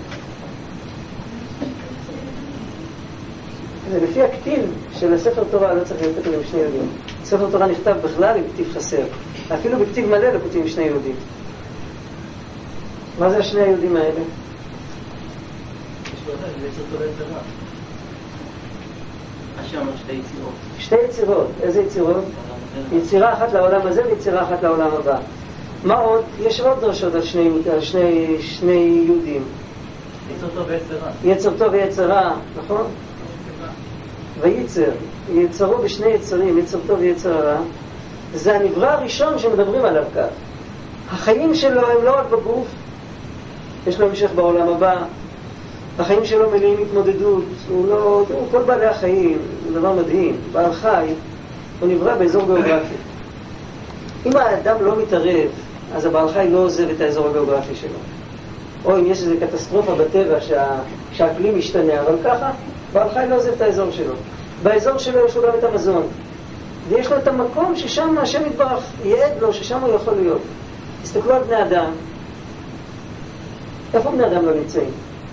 לפי הכתיב של הספר תורה לא צריך להיות כתוב עם שני יהודים. ספר תורה נכתב בכלל עם כתיב חסר. אפילו בכתיב מלא לא כותבים עם שני יהודים. מה זה השני היהודים האלה? יש לו יצר טוב ויצרה. השם אומר שתי יצירות. שתי יצירות. איזה יצירות? יצירה אחת לעולם הזה ויצירה אחת לעולם הבא. מה עוד? יש עוד דרשות על שני יהודים. יצר טוב ויצרה. יצר טוב ויצרה, נכון? וייצר, יצרו בשני יצרים, יצר טוב ויצר רע. זה הנברא הראשון שמדברים עליו כך. החיים שלו הם לא רק בגוף, יש לו המשך בעולם הבא. החיים שלו מלאים התמודדות, הוא כל בעלי החיים, זה דבר מדהים. בעל חי, הוא נברא באזור גיאוגרפי. אם האדם לא מתערב, אז הבעל חי לא עוזב את האזור הגיאוגרפי שלו. או אם יש איזו קטסטרופה בטבע שהאקלים משתנה, אבל ככה, בעל חי לא עוזב את האזור שלו. באזור שלו יש לו גם את המזון. ויש לו את המקום ששם השם יתברך ייעד לו, ששם הוא יכול להיות. תסתכלו על בני אדם. איפה בני אדם לא נמצאים?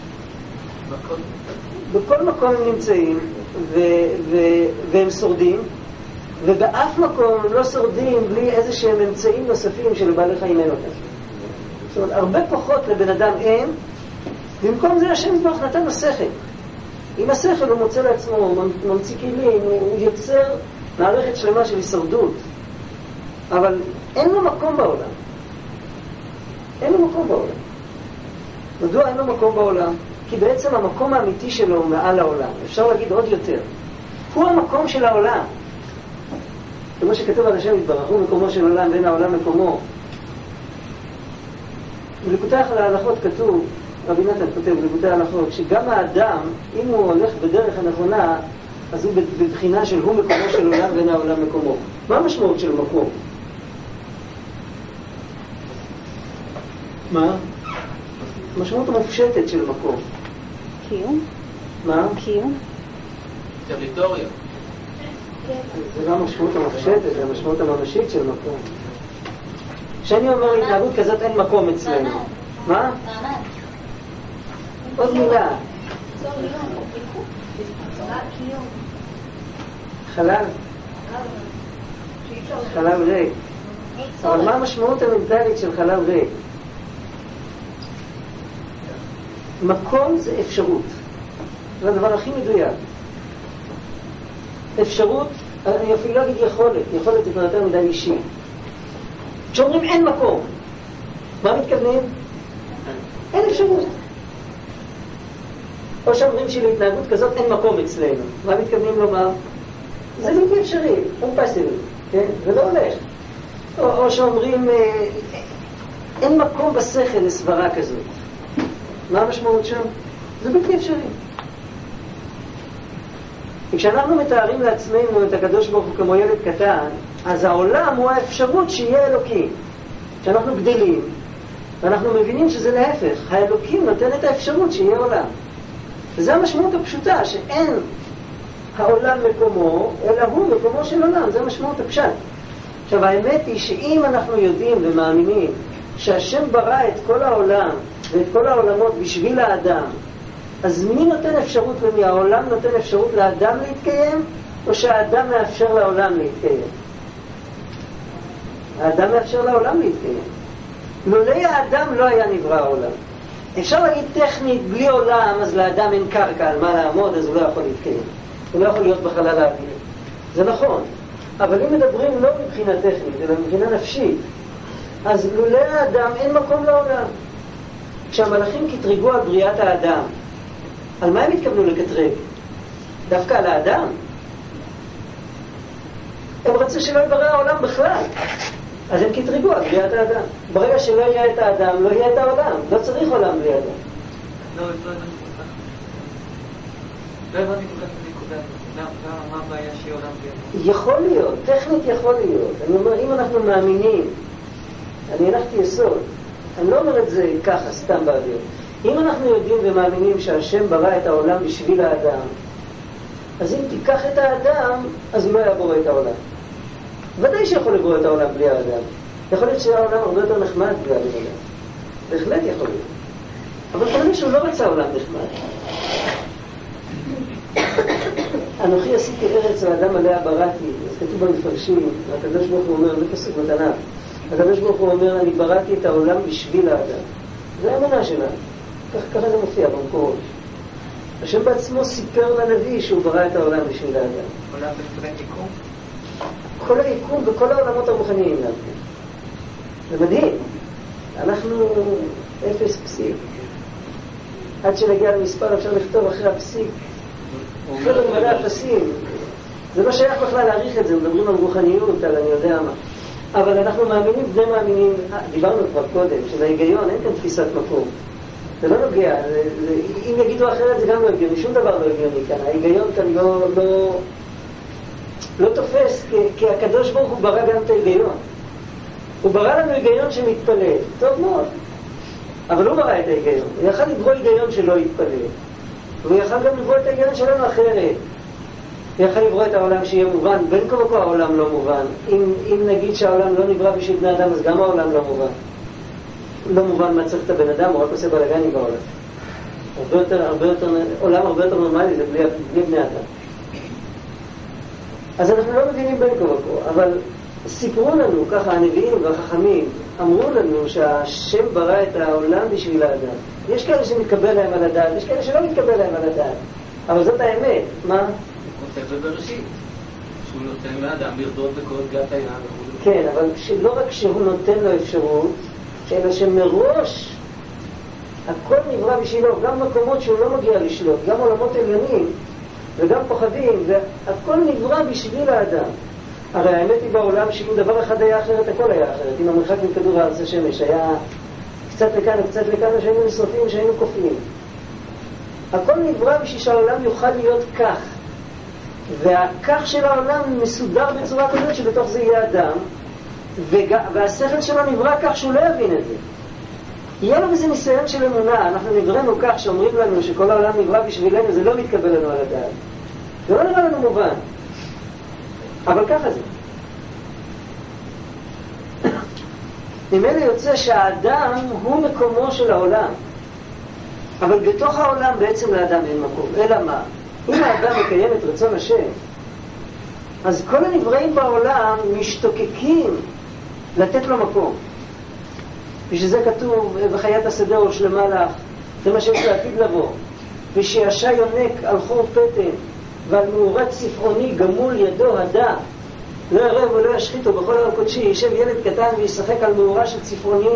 בכל מקום הם נמצאים, והם שורדים, ובאף מקום הם לא שורדים בלי איזה שהם אמצעים נוספים של בעלי חיים אין אותם. זאת אומרת, הרבה כוחות לבן אדם אין, במקום זה השם יתברך נתן לו שכל. עם השכל הוא מוצא לעצמו, הוא ממציא כלים, הוא יוצר מערכת שלמה של הישרדות. אבל אין לו מקום בעולם. אין לו מקום בעולם. מדוע אין לו מקום בעולם? כי בעצם המקום האמיתי שלו הוא מעל העולם. אפשר להגיד עוד יותר. הוא המקום של העולם. כמו שכתוב על השם יתברך, הוא מקומו של עולם ואין העולם מקומו. בליקוטי ההלכות כתוב, רבי נתן כותב בליקוטי ההלכות, שגם האדם, אם הוא הולך בדרך הנכונה, אז הוא בבחינה של הוא מקומו של עולם ואין העולם מקומו. מה המשמעות של מקום? מה? המשמעות המופשטת של מקום. קיום? מה? קיום? טריטוריה. זה לא המשמעות המופשטת, זה המשמעות הממשית של מקום. כשאני אומר התנהגות כזאת אין מקום אצלנו. מה? עוד מילה. חלל. חלל ריק. אבל מה המשמעות המנטלית של חלל ריק? מקום זה אפשרות. זה הדבר הכי מדויק. אפשרות, אני אפילו לא אגיד יכולת. יכולת זה כבר יותר מדי אישי. כשאומרים אין מקום, מה מתכוונים? אין אפשרות. או שאומרים שלהתנהגות כזאת אין מקום אצלנו. מה מתכוונים לומר? זה בלתי אפשרי, impossible, כן? זה לא הולך. או שאומרים אין מקום בשכל לסברה כזאת. מה המשמעות שם? זה בלתי אפשרי. וכשאנחנו מתארים לעצמנו את הקדוש ברוך הוא כמו ילד קטן, אז העולם הוא האפשרות שיהיה אלוקים. שאנחנו גדלים, ואנחנו מבינים שזה להפך. האלוקים נותן את האפשרות שיהיה עולם. וזו המשמעות הפשוטה, שאין העולם מקומו, אלא הוא מקומו של עולם. זו המשמעות הפשט. עכשיו, האמת היא שאם אנחנו יודעים ומאמינים שהשם ברא את כל העולם ואת כל העולמות בשביל האדם, אז מי נותן אפשרות למי? העולם נותן אפשרות לאדם להתקיים, או שהאדם מאפשר לעולם להתקיים? האדם מאפשר לעולם להתקיים. לולא האדם לא היה נברא העולם. אפשר להגיד טכנית, בלי עולם, אז לאדם אין קרקע על מה לעמוד, אז הוא לא יכול להתקיים. הוא לא יכול להיות בחלל האוויר. זה נכון. אבל אם מדברים לא מבחינה טכנית, אלא מבחינה נפשית, אז לולא האדם אין מקום לעולם. כשהמלאכים קטרגו על בריאת האדם, על מה הם התכוונו לקטרג? דווקא על האדם? הם רצו שלא יברא העולם בכלל. אז הם קטרגו על בריאת האדם. ברגע שלא יהיה את האדם, לא יהיה את העולם. לא צריך עולם בלי אדם. לא הבנתי כל כך נקודה. מה הבעיה שיהיה עולם בלי אדם? יכול להיות, טכנית יכול להיות. אני אומר, אם אנחנו מאמינים, אני הנחתי יסוד. אני לא אומר את זה ככה, סתם באוויר. אם אנחנו יודעים ומאמינים שהשם ברא את העולם בשביל האדם, אז אם תיקח את האדם, אז הוא לא יעבור את העולם. ודאי שיכול לברוא את העולם בלי האדם. יכול להיות שהעולם הרבה יותר נחמד בלי האדם. בהחלט יכול להיות. אבל כנראה שהוא לא רצה עולם נחמד. אנוכי עשיתי ארץ האדם עליה בראתי, אז כתוב במפרשים, הקדוש ברוך הוא אומר, זה פסוק בתנ"ך, הקדוש ברוך הוא אומר, אני בראתי את העולם בשביל האדם. זה האמונה שלנו. ככה זה מופיע במקורות. השם בעצמו סיפר לנביא שהוא ברא את העולם בשביל האדם. עולם בשביל יקום? כל היקום וכל העולמות הרוחניים. זה מדהים. אנחנו 0 פסיק. עד שנגיע למספר אפשר לכתוב אחרי הפסיק. חלק מלא הפסים. זה לא שייך בכלל להעריך את זה, מדברים על רוחניות, על אני יודע מה. אבל אנחנו מאמינים, בני מאמינים, דיברנו כבר קודם, שזה ההיגיון, אין כאן תפיסת מקום. זה לא נוגע, אם יגידו אחרת זה גם לא הגיוני, שום דבר לא הגיוני כאן. ההיגיון כאן לא תופס, כי הקדוש ברוך הוא ברא גם את ההיגיון. הוא ברא לנו היגיון שמתפלל, טוב מאוד. אבל הוא ברא את ההיגיון. הוא יכל לברוא היגיון שלא יתפלל. והוא יכל גם לברוא את ההיגיון שלנו אחרת. הוא יכל לברוא את העולם שיהיה מובן. בין כה וכה העולם לא מובן. אם נגיד שהעולם לא נברא בשביל בני אדם, אז גם העולם לא מובן. לא מובן מה צריך את הבן אדם, הוא רק עושה בלגנים בעולם. עולם הרבה יותר נורמלי, זה בלי בני אדם. אז אנחנו לא מבינים בין כה וכה, אבל סיפרו לנו, ככה הנביאים והחכמים, אמרו לנו שהשם ברא את העולם בשביל האדם. יש כאלה שמתקבל להם על הדעת, יש כאלה שלא מתקבל להם על הדעת. אבל זאת האמת, מה? הוא כותב בבראשית, שהוא נותן לאדם לרדות בכל גת הים וכו'. כן, אבל לא רק שהוא נותן לו אפשרות, אלא שמראש הכל נברא בשבילו, גם מקומות שהוא לא מגיע לשלוט, גם עולמות עליונים וגם פוחדים, והכל נברא בשביל האדם. הרי האמת היא בעולם שאם דבר אחד היה אחרת, הכל היה אחרת. אם המרחק מכדור הארץ השמש היה קצת לכאן וקצת לכאן, שהיינו נשרפים ושהיינו קופאים. הכל נברא בשביל שהעולם יוכל להיות כך. והכך של העולם מסודר בצורה כזאת שבתוך זה יהיה אדם, והשכל שלו נברא כך שהוא לא יבין את זה. יהיה לו איזה ניסיון של אמונה. אנחנו נבראנו כך שאומרים לנו שכל העולם נברא בשבילנו, זה לא מתקבל לנו על הדעת. זה לא נראה לנו מובן. אבל ככה זה. ממילא יוצא שהאדם הוא מקומו של העולם. אבל בתוך העולם בעצם לאדם אין מקום. אלא מה? אם האדם מקיים את רצון השם, אז כל הנבראים בעולם משתוקקים לתת לו מקום. ושזה כתוב, וחיית השדה עוד שלמה לך, זה מה שיש לעתיד לבוא. ושישע יונק על חור פטן, ועל מאורת צפרוני גמול ידו הדה, לא ירב ולא ישחיתו בכל הר קודשי, יישב ילד קטן וישחק על מאורה של צפרוני,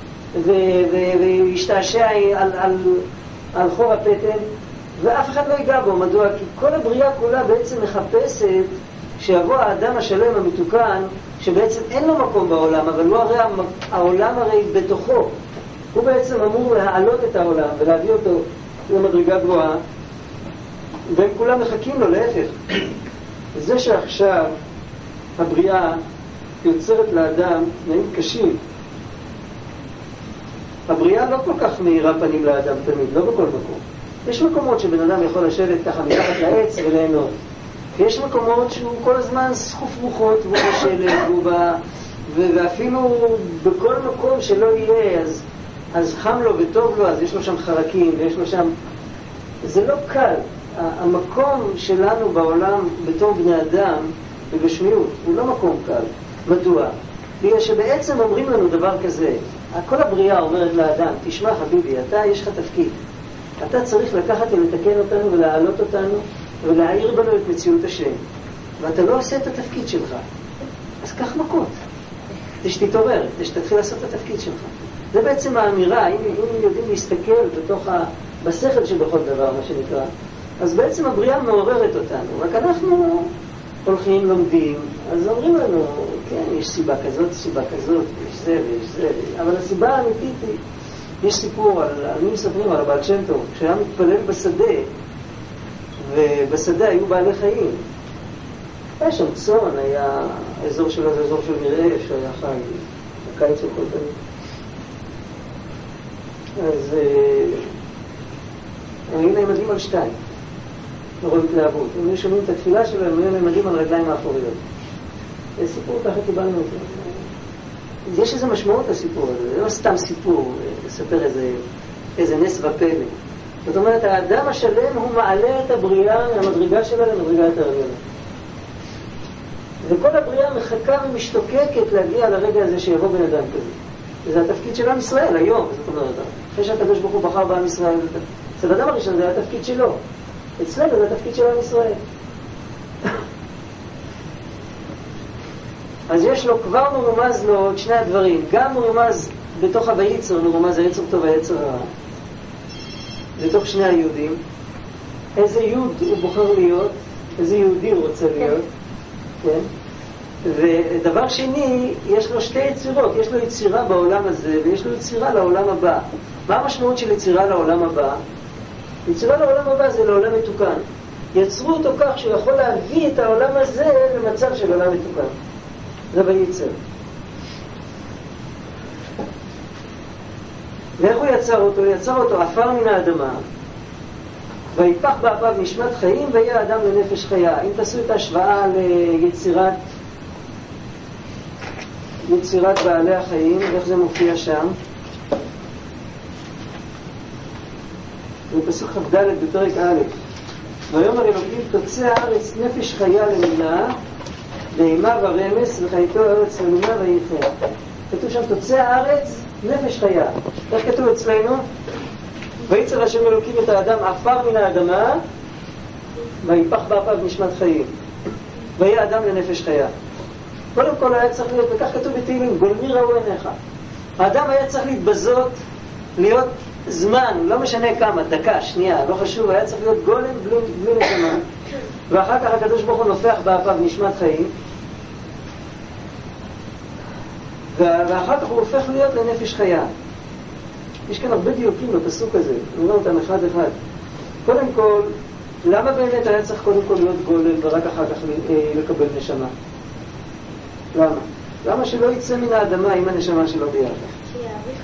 וישתעשע על חור הפטן, ואף אחד לא ייגע בו. מדוע? כי כל הבריאה כולה בעצם מחפשת שיבוא האדם השלם המתוקן, שבעצם אין לו מקום בעולם, אבל הוא הרי העולם הרי בתוכו. הוא בעצם אמור להעלות את העולם ולהביא אותו למדרגה גבוהה, והם כולם מחכים לו, להפך. זה שעכשיו הבריאה יוצרת לאדם תנאים קשים, הבריאה לא כל כך מאירה פנים לאדם תמיד, לא בכל מקום. יש מקומות שבן אדם יכול לשבת ככה מתחת לעץ וליהנות. ויש מקומות שהוא כל הזמן סחוף רוחות, והוא בשלג, ואפילו בכל מקום שלא יהיה, אז חם לו וטוב לו, אז יש לו שם חרקים, ויש לו שם... זה לא קל. המקום שלנו בעולם בתור בני אדם, בגשמיות, הוא לא מקום קל. מדוע? בגלל שבעצם אומרים לנו דבר כזה, כל הבריאה אומרת לאדם, תשמע חביבי, אתה יש לך תפקיד. אתה צריך לקחת ולתקן אותנו ולהעלות אותנו ולהעיר בנו את מציאות השם. ואתה לא עושה את התפקיד שלך. אז קח מכות. שתתעורר, שתתחיל לעשות את התפקיד שלך. זה בעצם האמירה, אם יודעים להסתכל בשכל שבכל דבר, מה שנקרא, אז בעצם הבריאה מעוררת אותנו. רק אנחנו הולכים, לומדים, אז אומרים לנו, כן, יש סיבה כזאת, סיבה כזאת, יש זה ויש זה, אבל הסיבה האמיתית היא, יש סיפור על מי מספרים, על הבעל שם טוב, כשהיה מתפלל בשדה, ובשדה היו בעלי חיים. היה שם צאן, היה האזור שלו, זה אזור של מרעה, שהיה חי, בקיץ וכל פעמים. אז הם היו נעמדים על שתיים, מרוב התלהבות. הם היו שומעים את התפילה שלהם, הם היו נעמדים על רגליים האחוריות. זה סיפור, ככה קיבלנו אותו. יש איזו משמעות לסיפור הזה, זה לא סתם סיפור, לספר איזה נס ופלא. זאת אומרת, האדם השלם הוא מעלה את הבריאה מהמדרגה שלה למדרגה את העליונה. וכל הבריאה מחכה ומשתוקקת להגיע לרגע הזה שיבוא בן אדם כזה. וזה התפקיד של עם ישראל היום, זאת אומרת, אחרי שהקדוש ברוך הוא בחר בעם ישראל, אצל האדם הראשון זה התפקיד שלו. אצלנו זה התפקיד של עם ישראל. אז יש לו כבר מרומז לו את שני הדברים, גם מרומז בתוך הויצר, מרומז היצר טוב והיצר רע. בתוך שני היהודים, איזה יהוד הוא בוחר להיות, איזה יהודי הוא רוצה להיות, כן? ודבר שני, יש לו שתי יצירות, יש לו יצירה בעולם הזה ויש לו יצירה לעולם הבא. מה המשמעות של יצירה לעולם הבא? יצירה לעולם הבא זה לעולם מתוקן. יצרו אותו כך שהוא יכול להביא את העולם הזה למצב של עולם מתוקן. זה ביצר. ואיך הוא יצר אותו? הוא יצר אותו עפר מן האדמה, ויפח באפיו נשמת חיים, ויהיה האדם לנפש חיה. אם תעשו את ההשוואה ליצירת בעלי החיים, איך זה מופיע שם? בפסוק כ"ד בפרק א', ויאמר אלוקים תוצא הארץ נפש חיה למילה, בהמה ורמס, וחייתו הארץ למילה ויחיה. כתוב שם תוצא הארץ נפש חיה. איך כתוב אצלנו? ויצר השם אלוקים את האדם עפר מן האדמה, ויפח באפיו נשמת חיים, ויהיה אדם לנפש חיה. קודם כל היה צריך להיות, וכך כתוב בתהילים, גולמי ראו עיניך. האדם היה צריך להתבזות, להיות זמן, לא משנה כמה, דקה, שנייה, לא חשוב, היה צריך להיות גולם בלי נשמה. ואחר כך הקדוש ברוך הוא נופח באפיו נשמת חיים, ואחר כך הוא הופך להיות לנפש חיה. יש כאן הרבה דיוקים בפסוק הזה, נראה אותם אחד אחד. קודם כל, למה באמת היה צריך קודם כל להיות גולם ורק אחר כך לקבל נשמה? למה? למה שלא יצא מן האדמה עם הנשמה שלו ביחד? שיעריך.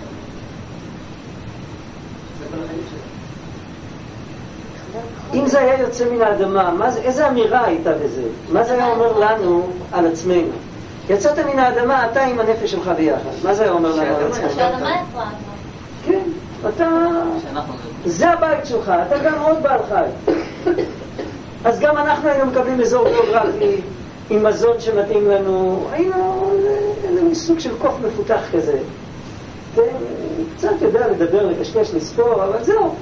אם זה היה יוצא מן האדמה, איזה אמירה הייתה בזה? מה זה היה אומר לנו על עצמנו? יצאת מן האדמה, אתה עם הנפש שלך ביחד. מה זה היה אומר לנו על עצמנו? שהאדמה יצרה. כן, אתה... זה הבית שלך, אתה גם עוד בעל חי. אז גם אנחנו היינו מקבלים אזור גיאוגרפי עם מזון שמתאים לנו, היינו סוג של כוח מפותח כזה. קצת יודע לדבר, לקשקש, לספור, אבל זהו.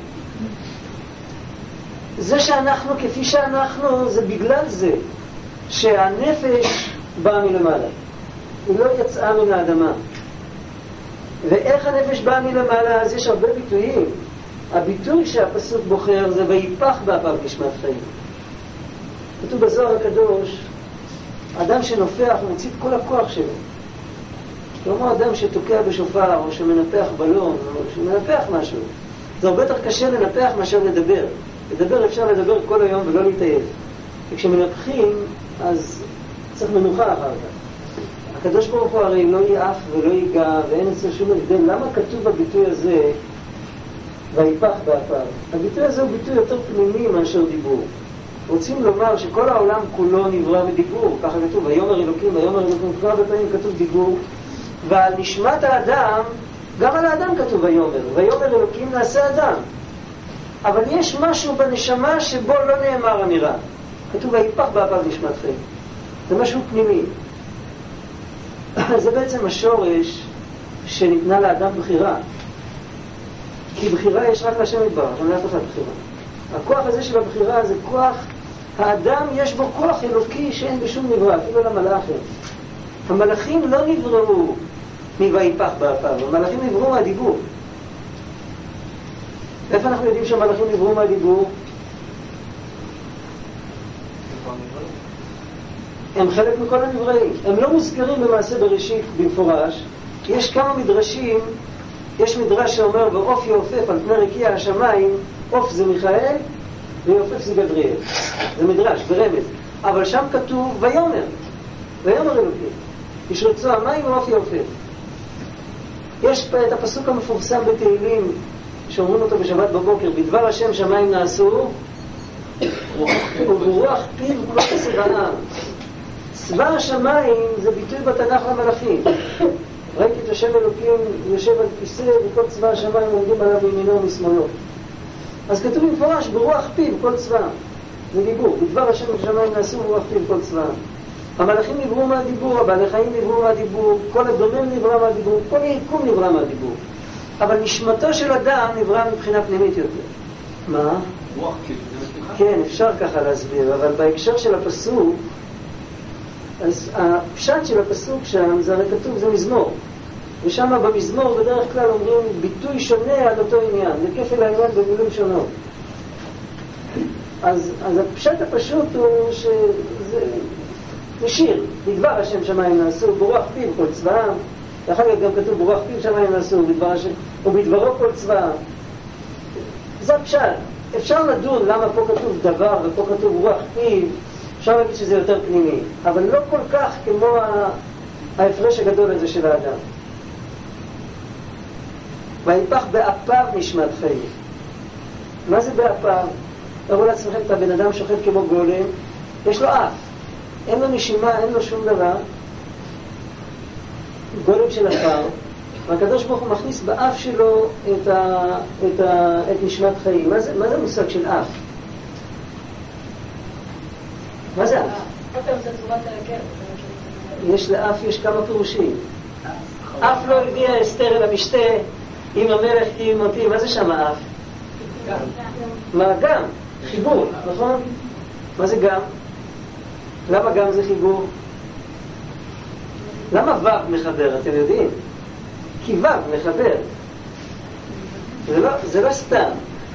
זה שאנחנו כפי שאנחנו, זה בגלל זה שהנפש באה מלמעלה. היא לא יצאה מן האדמה. ואיך הנפש באה מלמעלה? אז יש הרבה ביטויים. הביטוי שהפסוק בוחר זה ויפח באפיו נשמת חיים. כתוב בזוהר הקדוש, אדם שנופח מוציא את כל הכוח שלו. כלומר אדם שתוקע בשופר או שמנפח בלון או שמנפח משהו. זה הרבה יותר קשה לנפח מאשר לדבר. לדבר אפשר לדבר כל היום ולא להתעייף. וכשמנפחים אז צריך מנוחה אחר כך. הקדוש ברוך הוא הרי לא יעף ולא ייגע ואין אצל שום הבדל. למה כתוב בביטוי הזה ויפח באפיו? הביטוי הזה הוא ביטוי יותר פנימי מאשר דיבור. רוצים לומר שכל העולם כולו נברא מדיבור, ככה כתוב ויאמר אלוקים, ויאמר אלוקים, כבר בפעמים כתוב דיבור, ועל נשמת האדם, גם על האדם כתוב ויאמר אלוקים נעשה אדם. אבל יש משהו בנשמה שבו לא נאמר אמירה. כתוב ויפח באפיו נשמת חיים. זה משהו פנימי. זה בעצם השורש שניתנה לאדם בחירה. כי בחירה יש רק להשם יתברך, אין לאף אחד בחירה. הכוח הזה של הבחירה זה כוח, האדם יש בו כוח אלוקי שאין בשום נברא, אפילו למלאכים. המלאכים לא נבראו מויפח באפיו, המלאכים נבראו מהדיבור. איפה אנחנו יודעים שהמלאכים נבראו מהדיבור? הם חלק מכל הנבראים. הם לא מוזכרים במעשה בראשית במפורש. יש כמה מדרשים, יש מדרש שאומר ועוף יעופף על פני רקיע השמיים, עוף זה מיכאל ויעופף זה גבריאל. זה מדרש, ברמז. אבל שם כתוב ויאמר אלוקים. ישרצו המים ועוף יעופף. יש את הפסוק המפורסם בתהילים שאומרים אותו בשבת בבוקר, בדבר השם שמיים נעשו וברוח פיו כל כסבנם. צבא השמיים זה ביטוי בתנ"ך למלאכים. ראיתי את השם אלוקים יושב על כיסא וכל צבא השמיים עומדים עליו מימינו ומשמאלו. אז כתוב במפורש ברוח פיו כל צבא. זה דיבור. בדבר השם שמיים נעשו ברוח פיו כל צבא. המלאכים נבראו מהדיבור, הבעלי חיים נבראו מהדיבור, כל הדומם נברא מהדיבור, כל היקום נברא מהדיבור. אבל נשמתו של אדם נברא מבחינה פנימית יותר. מה? רוח כאילו, זה מספיחה? כן, אפשר ככה להסביר, אבל בהקשר של הפסוק, אז הפשט של הפסוק שם, זה הרי כתוב, זה מזמור. ושם במזמור בדרך כלל אומרים ביטוי שונה על אותו עניין, זה כפל העניין במילים שונות. אז הפשט הפשוט הוא שזה שיר, בדבר השם שמיים נעשו, ברוח פיו כל צבאם, ואחר כך גם כתוב ברוח פיו שמיים נעשו, ובדברו כל צבאם. זה הפשט. אפשר לדון למה פה כתוב דבר ופה כתוב רוח פיו, אפשר להגיד שזה יותר פנימי, אבל לא כל כך כמו ההפרש הגדול הזה של האדם. ויפח באפיו נשמת חיים. מה זה באפיו? תראו לעצמכם את הבן אדם שוכב כמו גולם, יש לו אף, אין לו נשימה, אין לו שום דבר, גולם של עפר, והקדוש ברוך הוא מכניס באף שלו את נשמת חיים. מה זה המושג של אף? מה זה אף? יש לאף, יש כמה פירושים. אף לא הביאה אסתר אל המשתה עם המלך כי מותי. מה זה שם אף? מה גם? חיבור, נכון? מה זה גם? למה גם זה חיבור? למה ו' מחבר? אתם יודעים? כי ו' מחבר. זה לא סתם.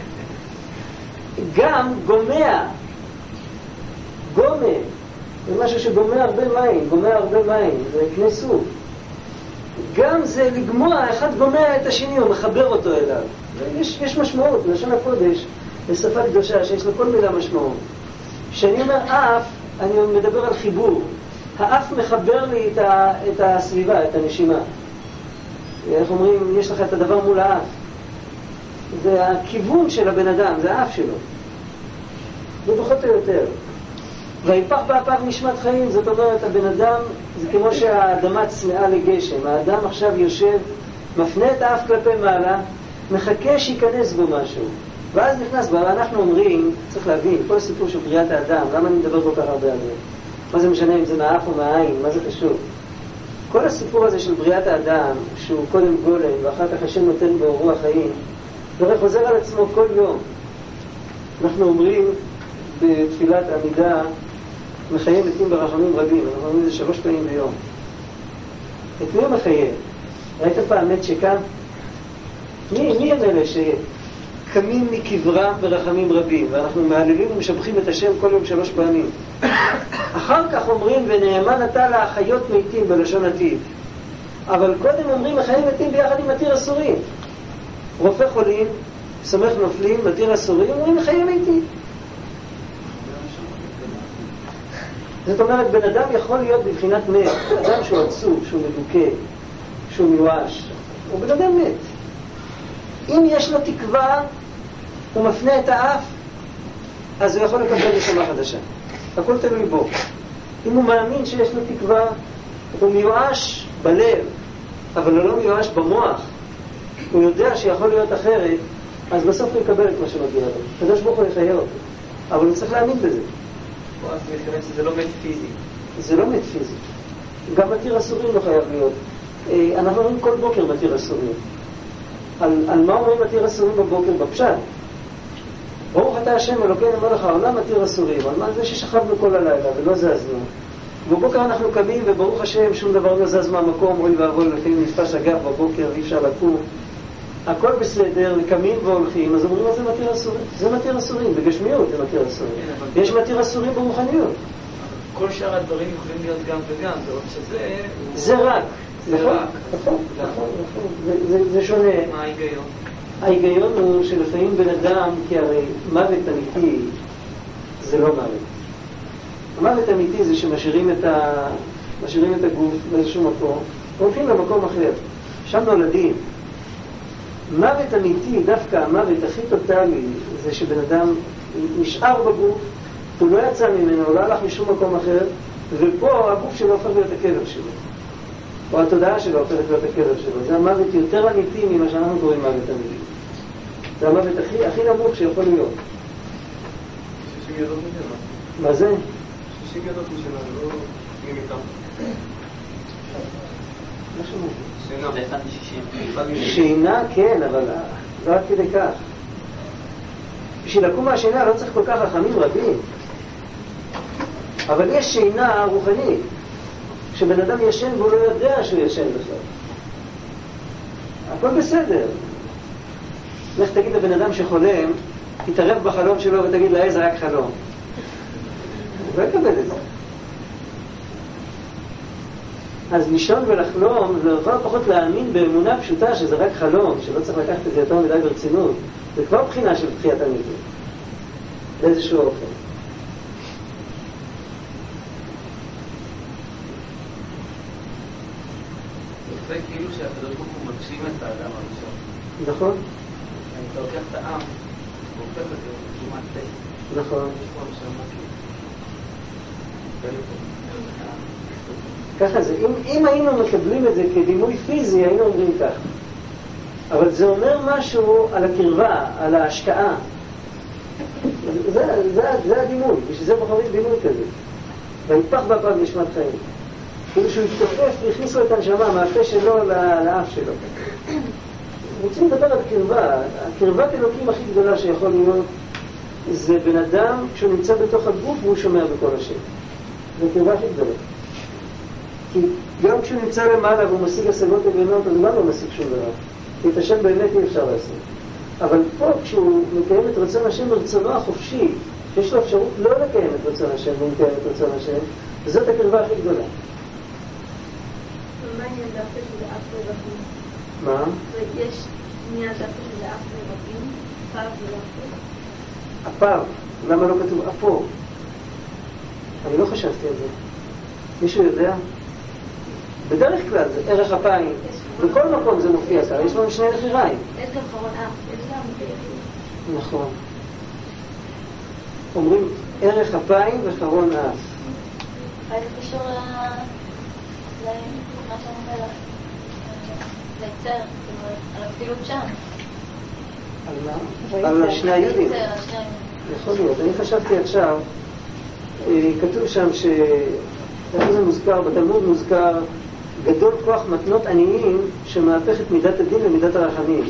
גם גומע. גומה. זה משהו שגומע הרבה מים. זה קנה סוף. גם זה לגמוע, אחד גומע את השני, הוא מחבר אותו אליו. יש משמעות, לשון הקודש, בשפה קדושה, שיש לו כל מילה משמעות. כשאני אומר אף, אני מדבר על חיבור. האף מחבר לי את הסביבה, את הנשימה. איך אומרים, יש לך את הדבר מול האף. זה הכיוון של הבן אדם, זה האף שלו. ובפחות או יותר. ויפח באפיו נשמת חיים, זאת אומרת, הבן אדם, זה כמו שהאדמה צמאה לגשם. האדם עכשיו יושב, מפנה את האף כלפי מעלה, מחכה שיכנס בו משהו. ואז נכנס בו, אנחנו אומרים, צריך להבין, כל הסיפור של בריאת האדם, למה אני מדבר כל כך הרבה על זה? מה זה משנה אם זה מהאף או מהעין, מה זה קשור? כל הסיפור הזה של בריאת האדם, שהוא קודם גולם, ואחר כך השם נותן בו רוח חיים, זה חוזר על עצמו כל יום. אנחנו אומרים בתפילת עמידה, מחייב מתים ברחמים רבים, אנחנו אומרים את זה 3 פעמים ביום. את מי הוא מחייב? ראית פעם מת שקם? מי הם אלה שקמים מקברם ברחמים רבים, ואנחנו מהללים ומשבחים את השם כל יום 3 פעמים. אחר כך אומרים ונאמן אתה להחיות מתים בלשון עתיד. אבל קודם אומרים מחייב מתים ביחד עם מתיר אסורים. רופא חולים, סומך נופלים, מתיר אסורים, אומרים מחייב מתים. זאת אומרת, בן אדם יכול להיות בבחינת מת, אדם שהוא עצוב, שהוא מדוכא, שהוא מיואש, הוא בן אדם מת. אם יש לו תקווה, הוא מפנה את האף, אז הוא יכול לקבל נשמה חדשה. הכל תלוי בו. אם הוא מאמין שיש לו תקווה, הוא מיואש בלב, אבל הוא לא מיואש במוח, הוא יודע שיכול להיות אחרת, אז בסוף הוא יקבל את מה שמגיע לו. הקדוש ברוך הוא יחיה אותו. אבל הוא צריך להאמין בזה. אז מתכוון שזה לא מת פיזי. זה לא מת פיזי. גם מתיר אסורים לא חייב להיות. אנחנו אומרים כל בוקר מתיר אסורים. על מה אומרים מתיר אסורים בבוקר? בפשט. ברוך אתה השם אלוקינו מלך העולם מתיר אסורים. על מה זה ששכבנו כל הלילה ולא זזנו. בבוקר אנחנו קמים וברוך השם שום דבר לא זז מהמקום, אוי ואבוי, לפעמים נתפס אגב בבוקר ואי אפשר לקום. הכל בסדר, קמים והולכים, אז אומרים מה זה מתיר אסורים? זה מתיר אסורים, בגשמיות זה מתיר אסורים. יש מתיר אסורים ברוחניות. כל שאר הדברים יכולים להיות גם וגם, זה עוד שזה... זה רק. נכון. זה שונה. מה ההיגיון? ההיגיון הוא שלפעמים בן אדם, כי הרי מוות אמיתי זה לא מוות. המוות אמיתי זה שמשאירים את הגוף באיזשהו מקום, והולכים למקום אחר. שם נולדים. מוות אמיתי, דווקא המוות הכי טוטלי, זה שבן אדם נשאר בגוף, הוא לא יצא ממנו, הוא לא הלך משום מקום אחר, ופה הגוף שלו הופך להיות הקבר שלו. או התודעה שלו הופכת להיות הקבר שלו. זה המוות יותר אמיתי ממה שאנחנו קוראים מוות אמיתי. זה המוות הכי נמוך שיכול להיות. 60 ידות משנה. מה זה? 60 ידות משנה, לא ממיתם. מה שמות? שינה. זה 1 שינה כן, אבל לא עד כדי כך. בשביל לקום מהשינה לא צריך כל כך רחמים רבים. אבל יש שינה רוחנית. כשבן אדם ישן והוא לא יודע שהוא ישן בכלל. הכל בסדר. לך תגיד לבן אדם שחולם, תתערב בחלום שלו ותגיד לה איזה רק חלום. הוא לא יקבל את זה. אז לישון ולחלום זה כבר פחות להאמין באמונה פשוטה שזה רק חלום, שלא צריך לקחת את זה יותר מדי ברצינות. זה כבר בחינה של תחיית המתים. באיזשהו אופן. זה כאילו שהקדוש ברוך הוא מגשים את האדם הראשון. נכון? אם אתה לוקח את העם, הוא הופך את זה כמעט תה. נכון. יש פה המשמעות. ככה זה. אם היינו מקבלים את זה כדימוי פיזי, היינו אומרים כך. אבל זה אומר משהו על הקרבה, על ההשקעה. זה הדימוי, בשביל זה בוחרים דימוי כזה. והיפח באפיו נשמת חיים. כאילו שהוא התכופף והכניסו את הנשמה מהפה שלו לאף שלו. רוצים לדבר על קרבה. הקרבת אלוקים הכי גדולה שיכול להיות זה בן אדם כשהוא נמצא בתוך הגוף והוא שומע בכל השם. זו קרבה הכי גדולה. כי גם כשהוא נמצא למעלה והוא משיג השגות עליונות, אז הוא לא משיג שום דבר. כי את השם באמת אי אפשר לעשות. אבל פה כשהוא מקיים את רצון השם ברצונו החופשי, שיש לו אפשרות לא לקיים את רצון השם והוא מקיים את רצון השם, וזאת הקרבה הכי גדולה. מה עניין דווקא שזה אף רבים? מה? יש עניין דווקא שזה אף רבים? פר ולא הפר. למה לא כתוב אפור? אני לא חשבתי על זה. מישהו יודע? בדרך כלל זה ערך אפיים. בכל מקום זה מופיע כאן. יש לנו שני נחיריים. יש גם חרון אף. יש גם ביחד. נכון. אומרים ערך אפיים וחרון אף. זה קשור למה שאני אומר ליצר, על הפעילות שם. על מה? על שני היהודים. ליצר, יכול להיות. אני חשבתי עכשיו, כתוב שם זה מוזכר, בתלמוד מוזכר גדול כוח מתנות עניים שמהפך את מידת הדין למידת הרחמים.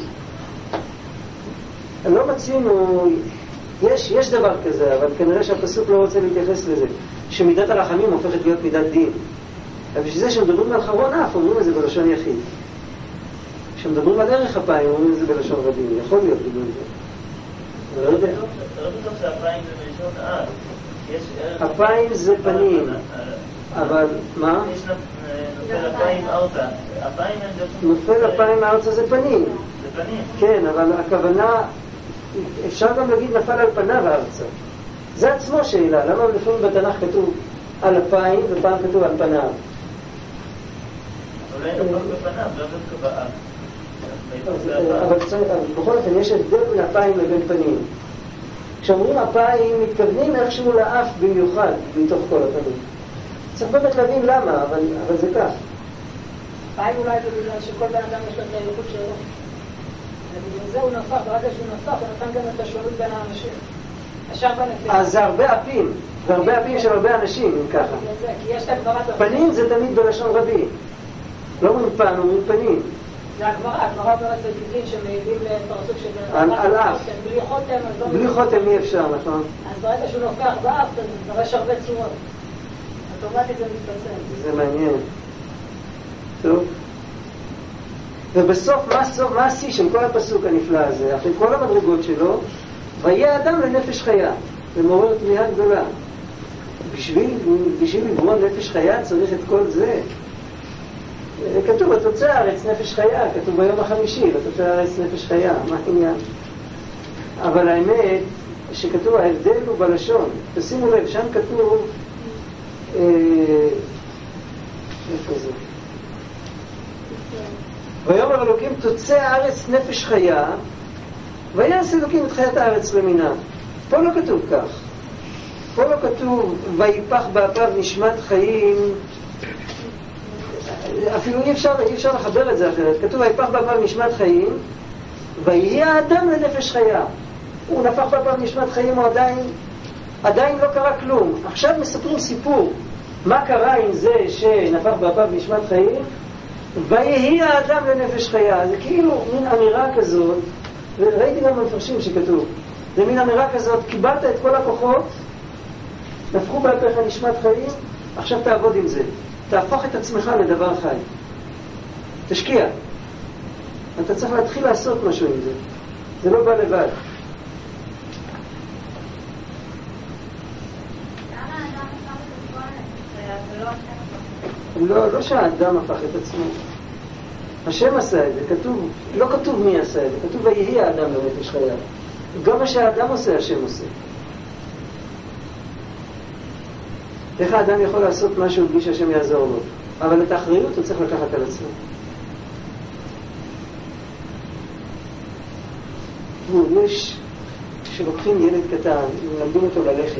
לא מצינו, יש דבר כזה, אבל כנראה שהפסוק לא רוצה להתייחס לזה, שמידת הרחמים הופכת להיות מידת דין. אבל בשביל זה שמדברים על חרון אף, אומרים את זה בלשון יחיד. כשמדברים על ערך אפיים, אומרים את זה בלשון רבים. יכול להיות בגלל זה. אני לא יודע. לא בטוח שהפיים זה בלשון אף. אפיים זה פנים. אבל מה? יש נופל אפיים ארצה. נופל אפיים ארצה זה פנים. זה פנים. כן, אבל הכוונה, אפשר גם להגיד נפל על פניו הארצה. זה עצמו שאלה. למה לפעמים בתנ"ך כתוב על אפיים, ופעם כתוב על פניו. אולי נפח בפניו, לא דווקא באף. אבל בכל אופן יש הבדל בין אפיים לבין פנים. כשאומרים אפיים מתכוונים איכשהו לאף במיוחד מתוך כל הפנים. צריך באמת להבין למה, אבל זה כך. אפיים אולי זה בגלל שכל בן אדם יש לו את האלוקות שלו. ובגלל זה הוא נפח, ברגע שהוא נפח הוא נתן גם את השונות בין האנשים. אז זה הרבה אפים, זה הרבה אפים של הרבה אנשים, אם ככה. כי יש את הגמרא... פנים זה תמיד בלשון רבי. לא אומרים פן, אומרים פנים. זה הגמרא אומרת בגידין שמעידים לפרצוף של... על אף. בלי חותם, אז לא... בלי חותם אי אפשר, נכון? אז ברגע שהוא נופח באף, אז נראה הרבה צורות. אוטומטית זה מתפצל. זה מעניין. טוב. ובסוף, מה השיא של כל הפסוק הנפלא הזה? אחרי כל המדרגות שלו, ויהיה אדם לנפש חיה. זה מעורר תמיהה גדולה. בשביל לברוא נפש חיה צריך את כל זה. כתוב, ותוצא הארץ נפש חיה, כתוב ביום החמישי, ותוצא הארץ נפש חיה, מה העניין? אבל האמת שכתוב, ההבדל הוא בלשון. תשימו לב, שם כתוב, איפה זה? ויאמר אלוקים תוצא הארץ נפש חיה, ויעש אלוקים את חיית הארץ למינה. פה לא כתוב כך. פה לא כתוב, ויפח באפיו נשמת חיים, אפילו אי אפשר לחבר את זה אחרת. כתוב ויפח באפיו נשמת חיים, ויהיה האדם לנפש חיה. הוא נפח באפיו נשמת חיים, הוא עדיין לא קרה כלום. עכשיו מספרים סיפור. מה קרה עם זה שנפח באפיו נשמת חיים? ויהי האדם לנפש חיה. זה כאילו מין אמירה כזאת, וראיתי גם במפרשים שכתוב, זה מין אמירה כזאת, קיבלת את כל הכוחות, נפחו באפיך נשמת חיים, עכשיו תעבוד עם זה. תהפוך את עצמך לדבר חי. תשקיע. אתה צריך להתחיל לעשות משהו עם זה. זה לא בא לבד. לא שהאדם הפך את עצמו. השם עשה את זה, כתוב, לא כתוב מי עשה את זה, כתוב ויהי האדם לנפש חיה. גם מה שהאדם עושה, השם עושה. איך האדם יכול לעשות משהו בלי שהשם יעזור לו? אבל את האחריות הוא צריך לקחת על עצמו. יש שלוקחים ילד קטן, מלמדים אותו ללכת.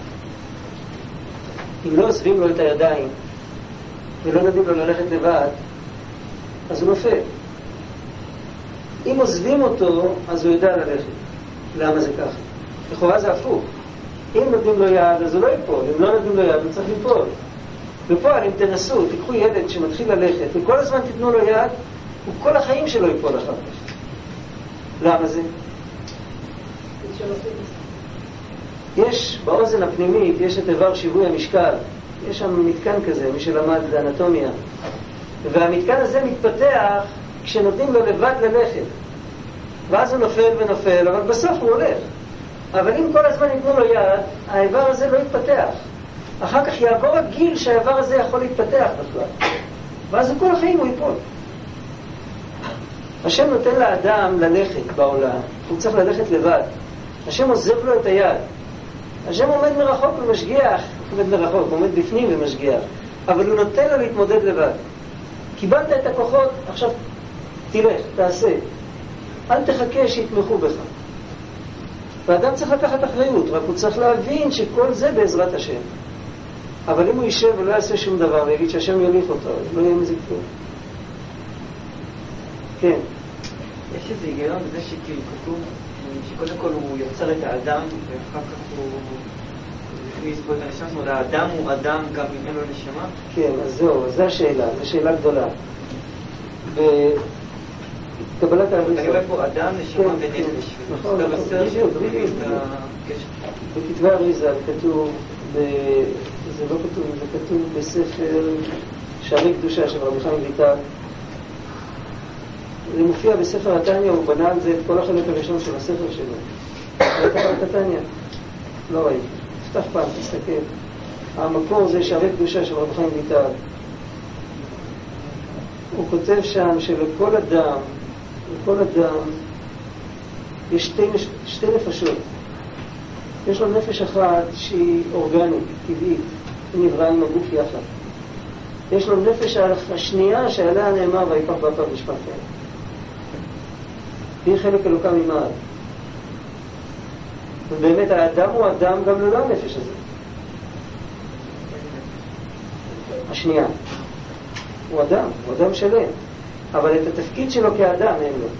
אם לא עוזבים לו את הידיים ולא נותנים לו ללכת לבד, אז הוא נופל. אם עוזבים אותו, אז הוא יודע ללכת. למה זה ככה? לכאורה זה הפוך. אם נותנים לו יד, אז הוא לא ייפול. אם לא נותנים לו יד, הוא צריך ליפול. בפועל, אם תנסו, תיקחו ילד שמתחיל ללכת, וכל הזמן תתנו לו יד, הוא כל החיים שלו ייפול אחר כך. למה זה? יש באוזן הפנימית, יש את איבר שיווי המשקל. יש שם מתקן כזה, מי שלמד לאנטומיה. והמתקן הזה מתפתח כשנותנים לו לבד ללכת. ואז הוא נופל ונופל, אבל בסוף הוא הולך. אבל אם כל הזמן ייתנו לו יד, האיבר הזה לא יתפתח. אחר כך יעבור הגיל שהאיבר הזה יכול להתפתח בכלל. ואז כל החיים הוא ייפול. השם נותן לאדם ללכת בעולם. הוא צריך ללכת לבד. השם עוזב לו את היד. השם עומד מרחוק ומשגיח. הוא עומד בפנים ומשגיח. אבל הוא נותן לו להתמודד לבד. קיבלת את הכוחות, עכשיו תלך, תעשה. אל תחכה שיתמכו בך. ואדם צריך לקחת אחריות, רק הוא צריך להבין שכל זה בעזרת השם. אבל אם הוא יישב ולא יעשה שום דבר ויגיד שהשם יוליך אותו, לא יהיה מזה כלום. כן. יש איזה היגיון בזה שכאילו כתוב שקודם כל הוא יוצר את האדם ואחר כך הוא הכניס בו את הנשמה, זאת אומרת האדם הוא אדם גם אם אין לו נשמה? כן, אז זהו, זו השאלה, זו שאלה גדולה. קבלת האריזה. אני רואה פה אדם, נשמה ונפש. נכון, בכתבי האריזה כתוב, זה לא כתוב, זה כתוב בספר שערי קדושה של רבי חיים ויטל. זה מופיע בספר התניא, הוא בנה על זה את כל החלק הראשון של הספר שלו. ראית את התניא? לא ראיתי. תפתח פעם, תסתכל. המקור זה שערי קדושה של רבי חיים ויטל. הוא כותב שם שלכל אדם, לכל אדם יש שתי נפשות. יש לו נפש אחת שהיא אורגנית, טבעית, נברא עם הגוף יחד. יש לו נפש השנייה שעליה נאמר ויפח באפיו נשמת חיים. היא חלק אלוקה ממעל. ובאמת האדם הוא אדם גם ללא הנפש הזה. השנייה. הוא אדם שלם. אבל את התפקיד שלו כאדם אין לו.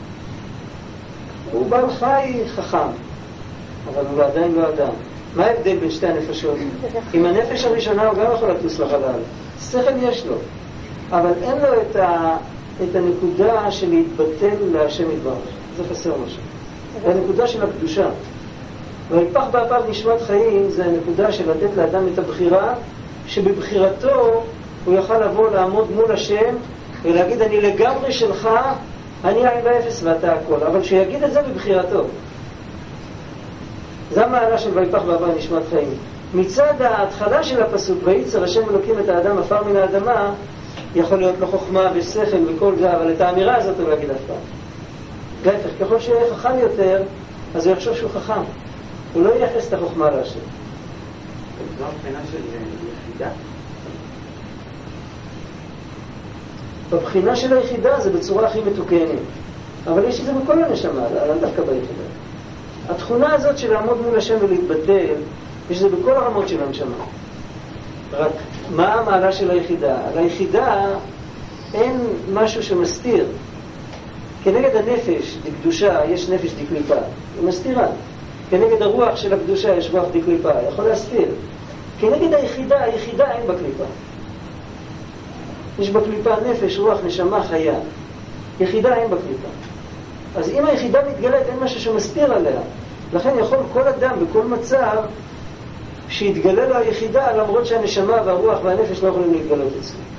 הוא בעל חי חכם, אבל הוא עדיין לא אדם. מה ההבדל בין שתי הנפשות? עם הנפש הראשונה הוא גם יכול לטוס לחלל. שכל יש לו, אבל אין לו את הנקודה של להתבטל להשם יתברך. זה חסר משהו. זה הנקודה של הקדושה. ויפח באפיו נשמת חיים זה הנקודה של לתת לאדם את הבחירה, שבבחירתו הוא יוכל לבוא לעמוד מול השם ולהגיד אני לגמרי שלך, אני עין ואפס ואתה הכל, אבל שיגיד את זה בבחירתו. זה המעלה של ויפח באפיו נשמת חיים. מצד ההתחלה של הפסוק וייצר השם אלוקים את האדם עפר מן האדמה, יכול להיות לו חוכמה ושכל וכל זה, אבל את האמירה הזאת הוא לא יגיד אף פעם. להפך, ככל שהוא יהיה חכם יותר, אז הוא יחשוב שהוא חכם. הוא לא ייחס את החוכמה להשם. זו הבחינה של יחידה? בבחינה של היחידה זה בצורה הכי מתוקנת. אבל יש את זה בכל הנשמה, לא דווקא ביחידה. התכונה הזאת של לעמוד מול השם ולהתבטל, יש את זה בכל הרמות של הנשמה. רק מה המעלה של היחידה? על היחידה אין משהו שמסתיר. כנגד הנפש דקדושה יש נפש דקליפה, היא מסתירה. כנגד הרוח של הקדושה יש רוח דקליפה, יכול להסתיר. כנגד היחידה אין בקליפה. יש בקליפה נפש, רוח, נשמה, חיה. יחידה אין בקליפה. אז אם היחידה מתגלית אין משהו שמסתיר עליה. לכן יכול כל אדם בכל מצב שיתגלה לו היחידה, למרות שהנשמה והרוח והנפש לא יכולים להתגלות אצלו.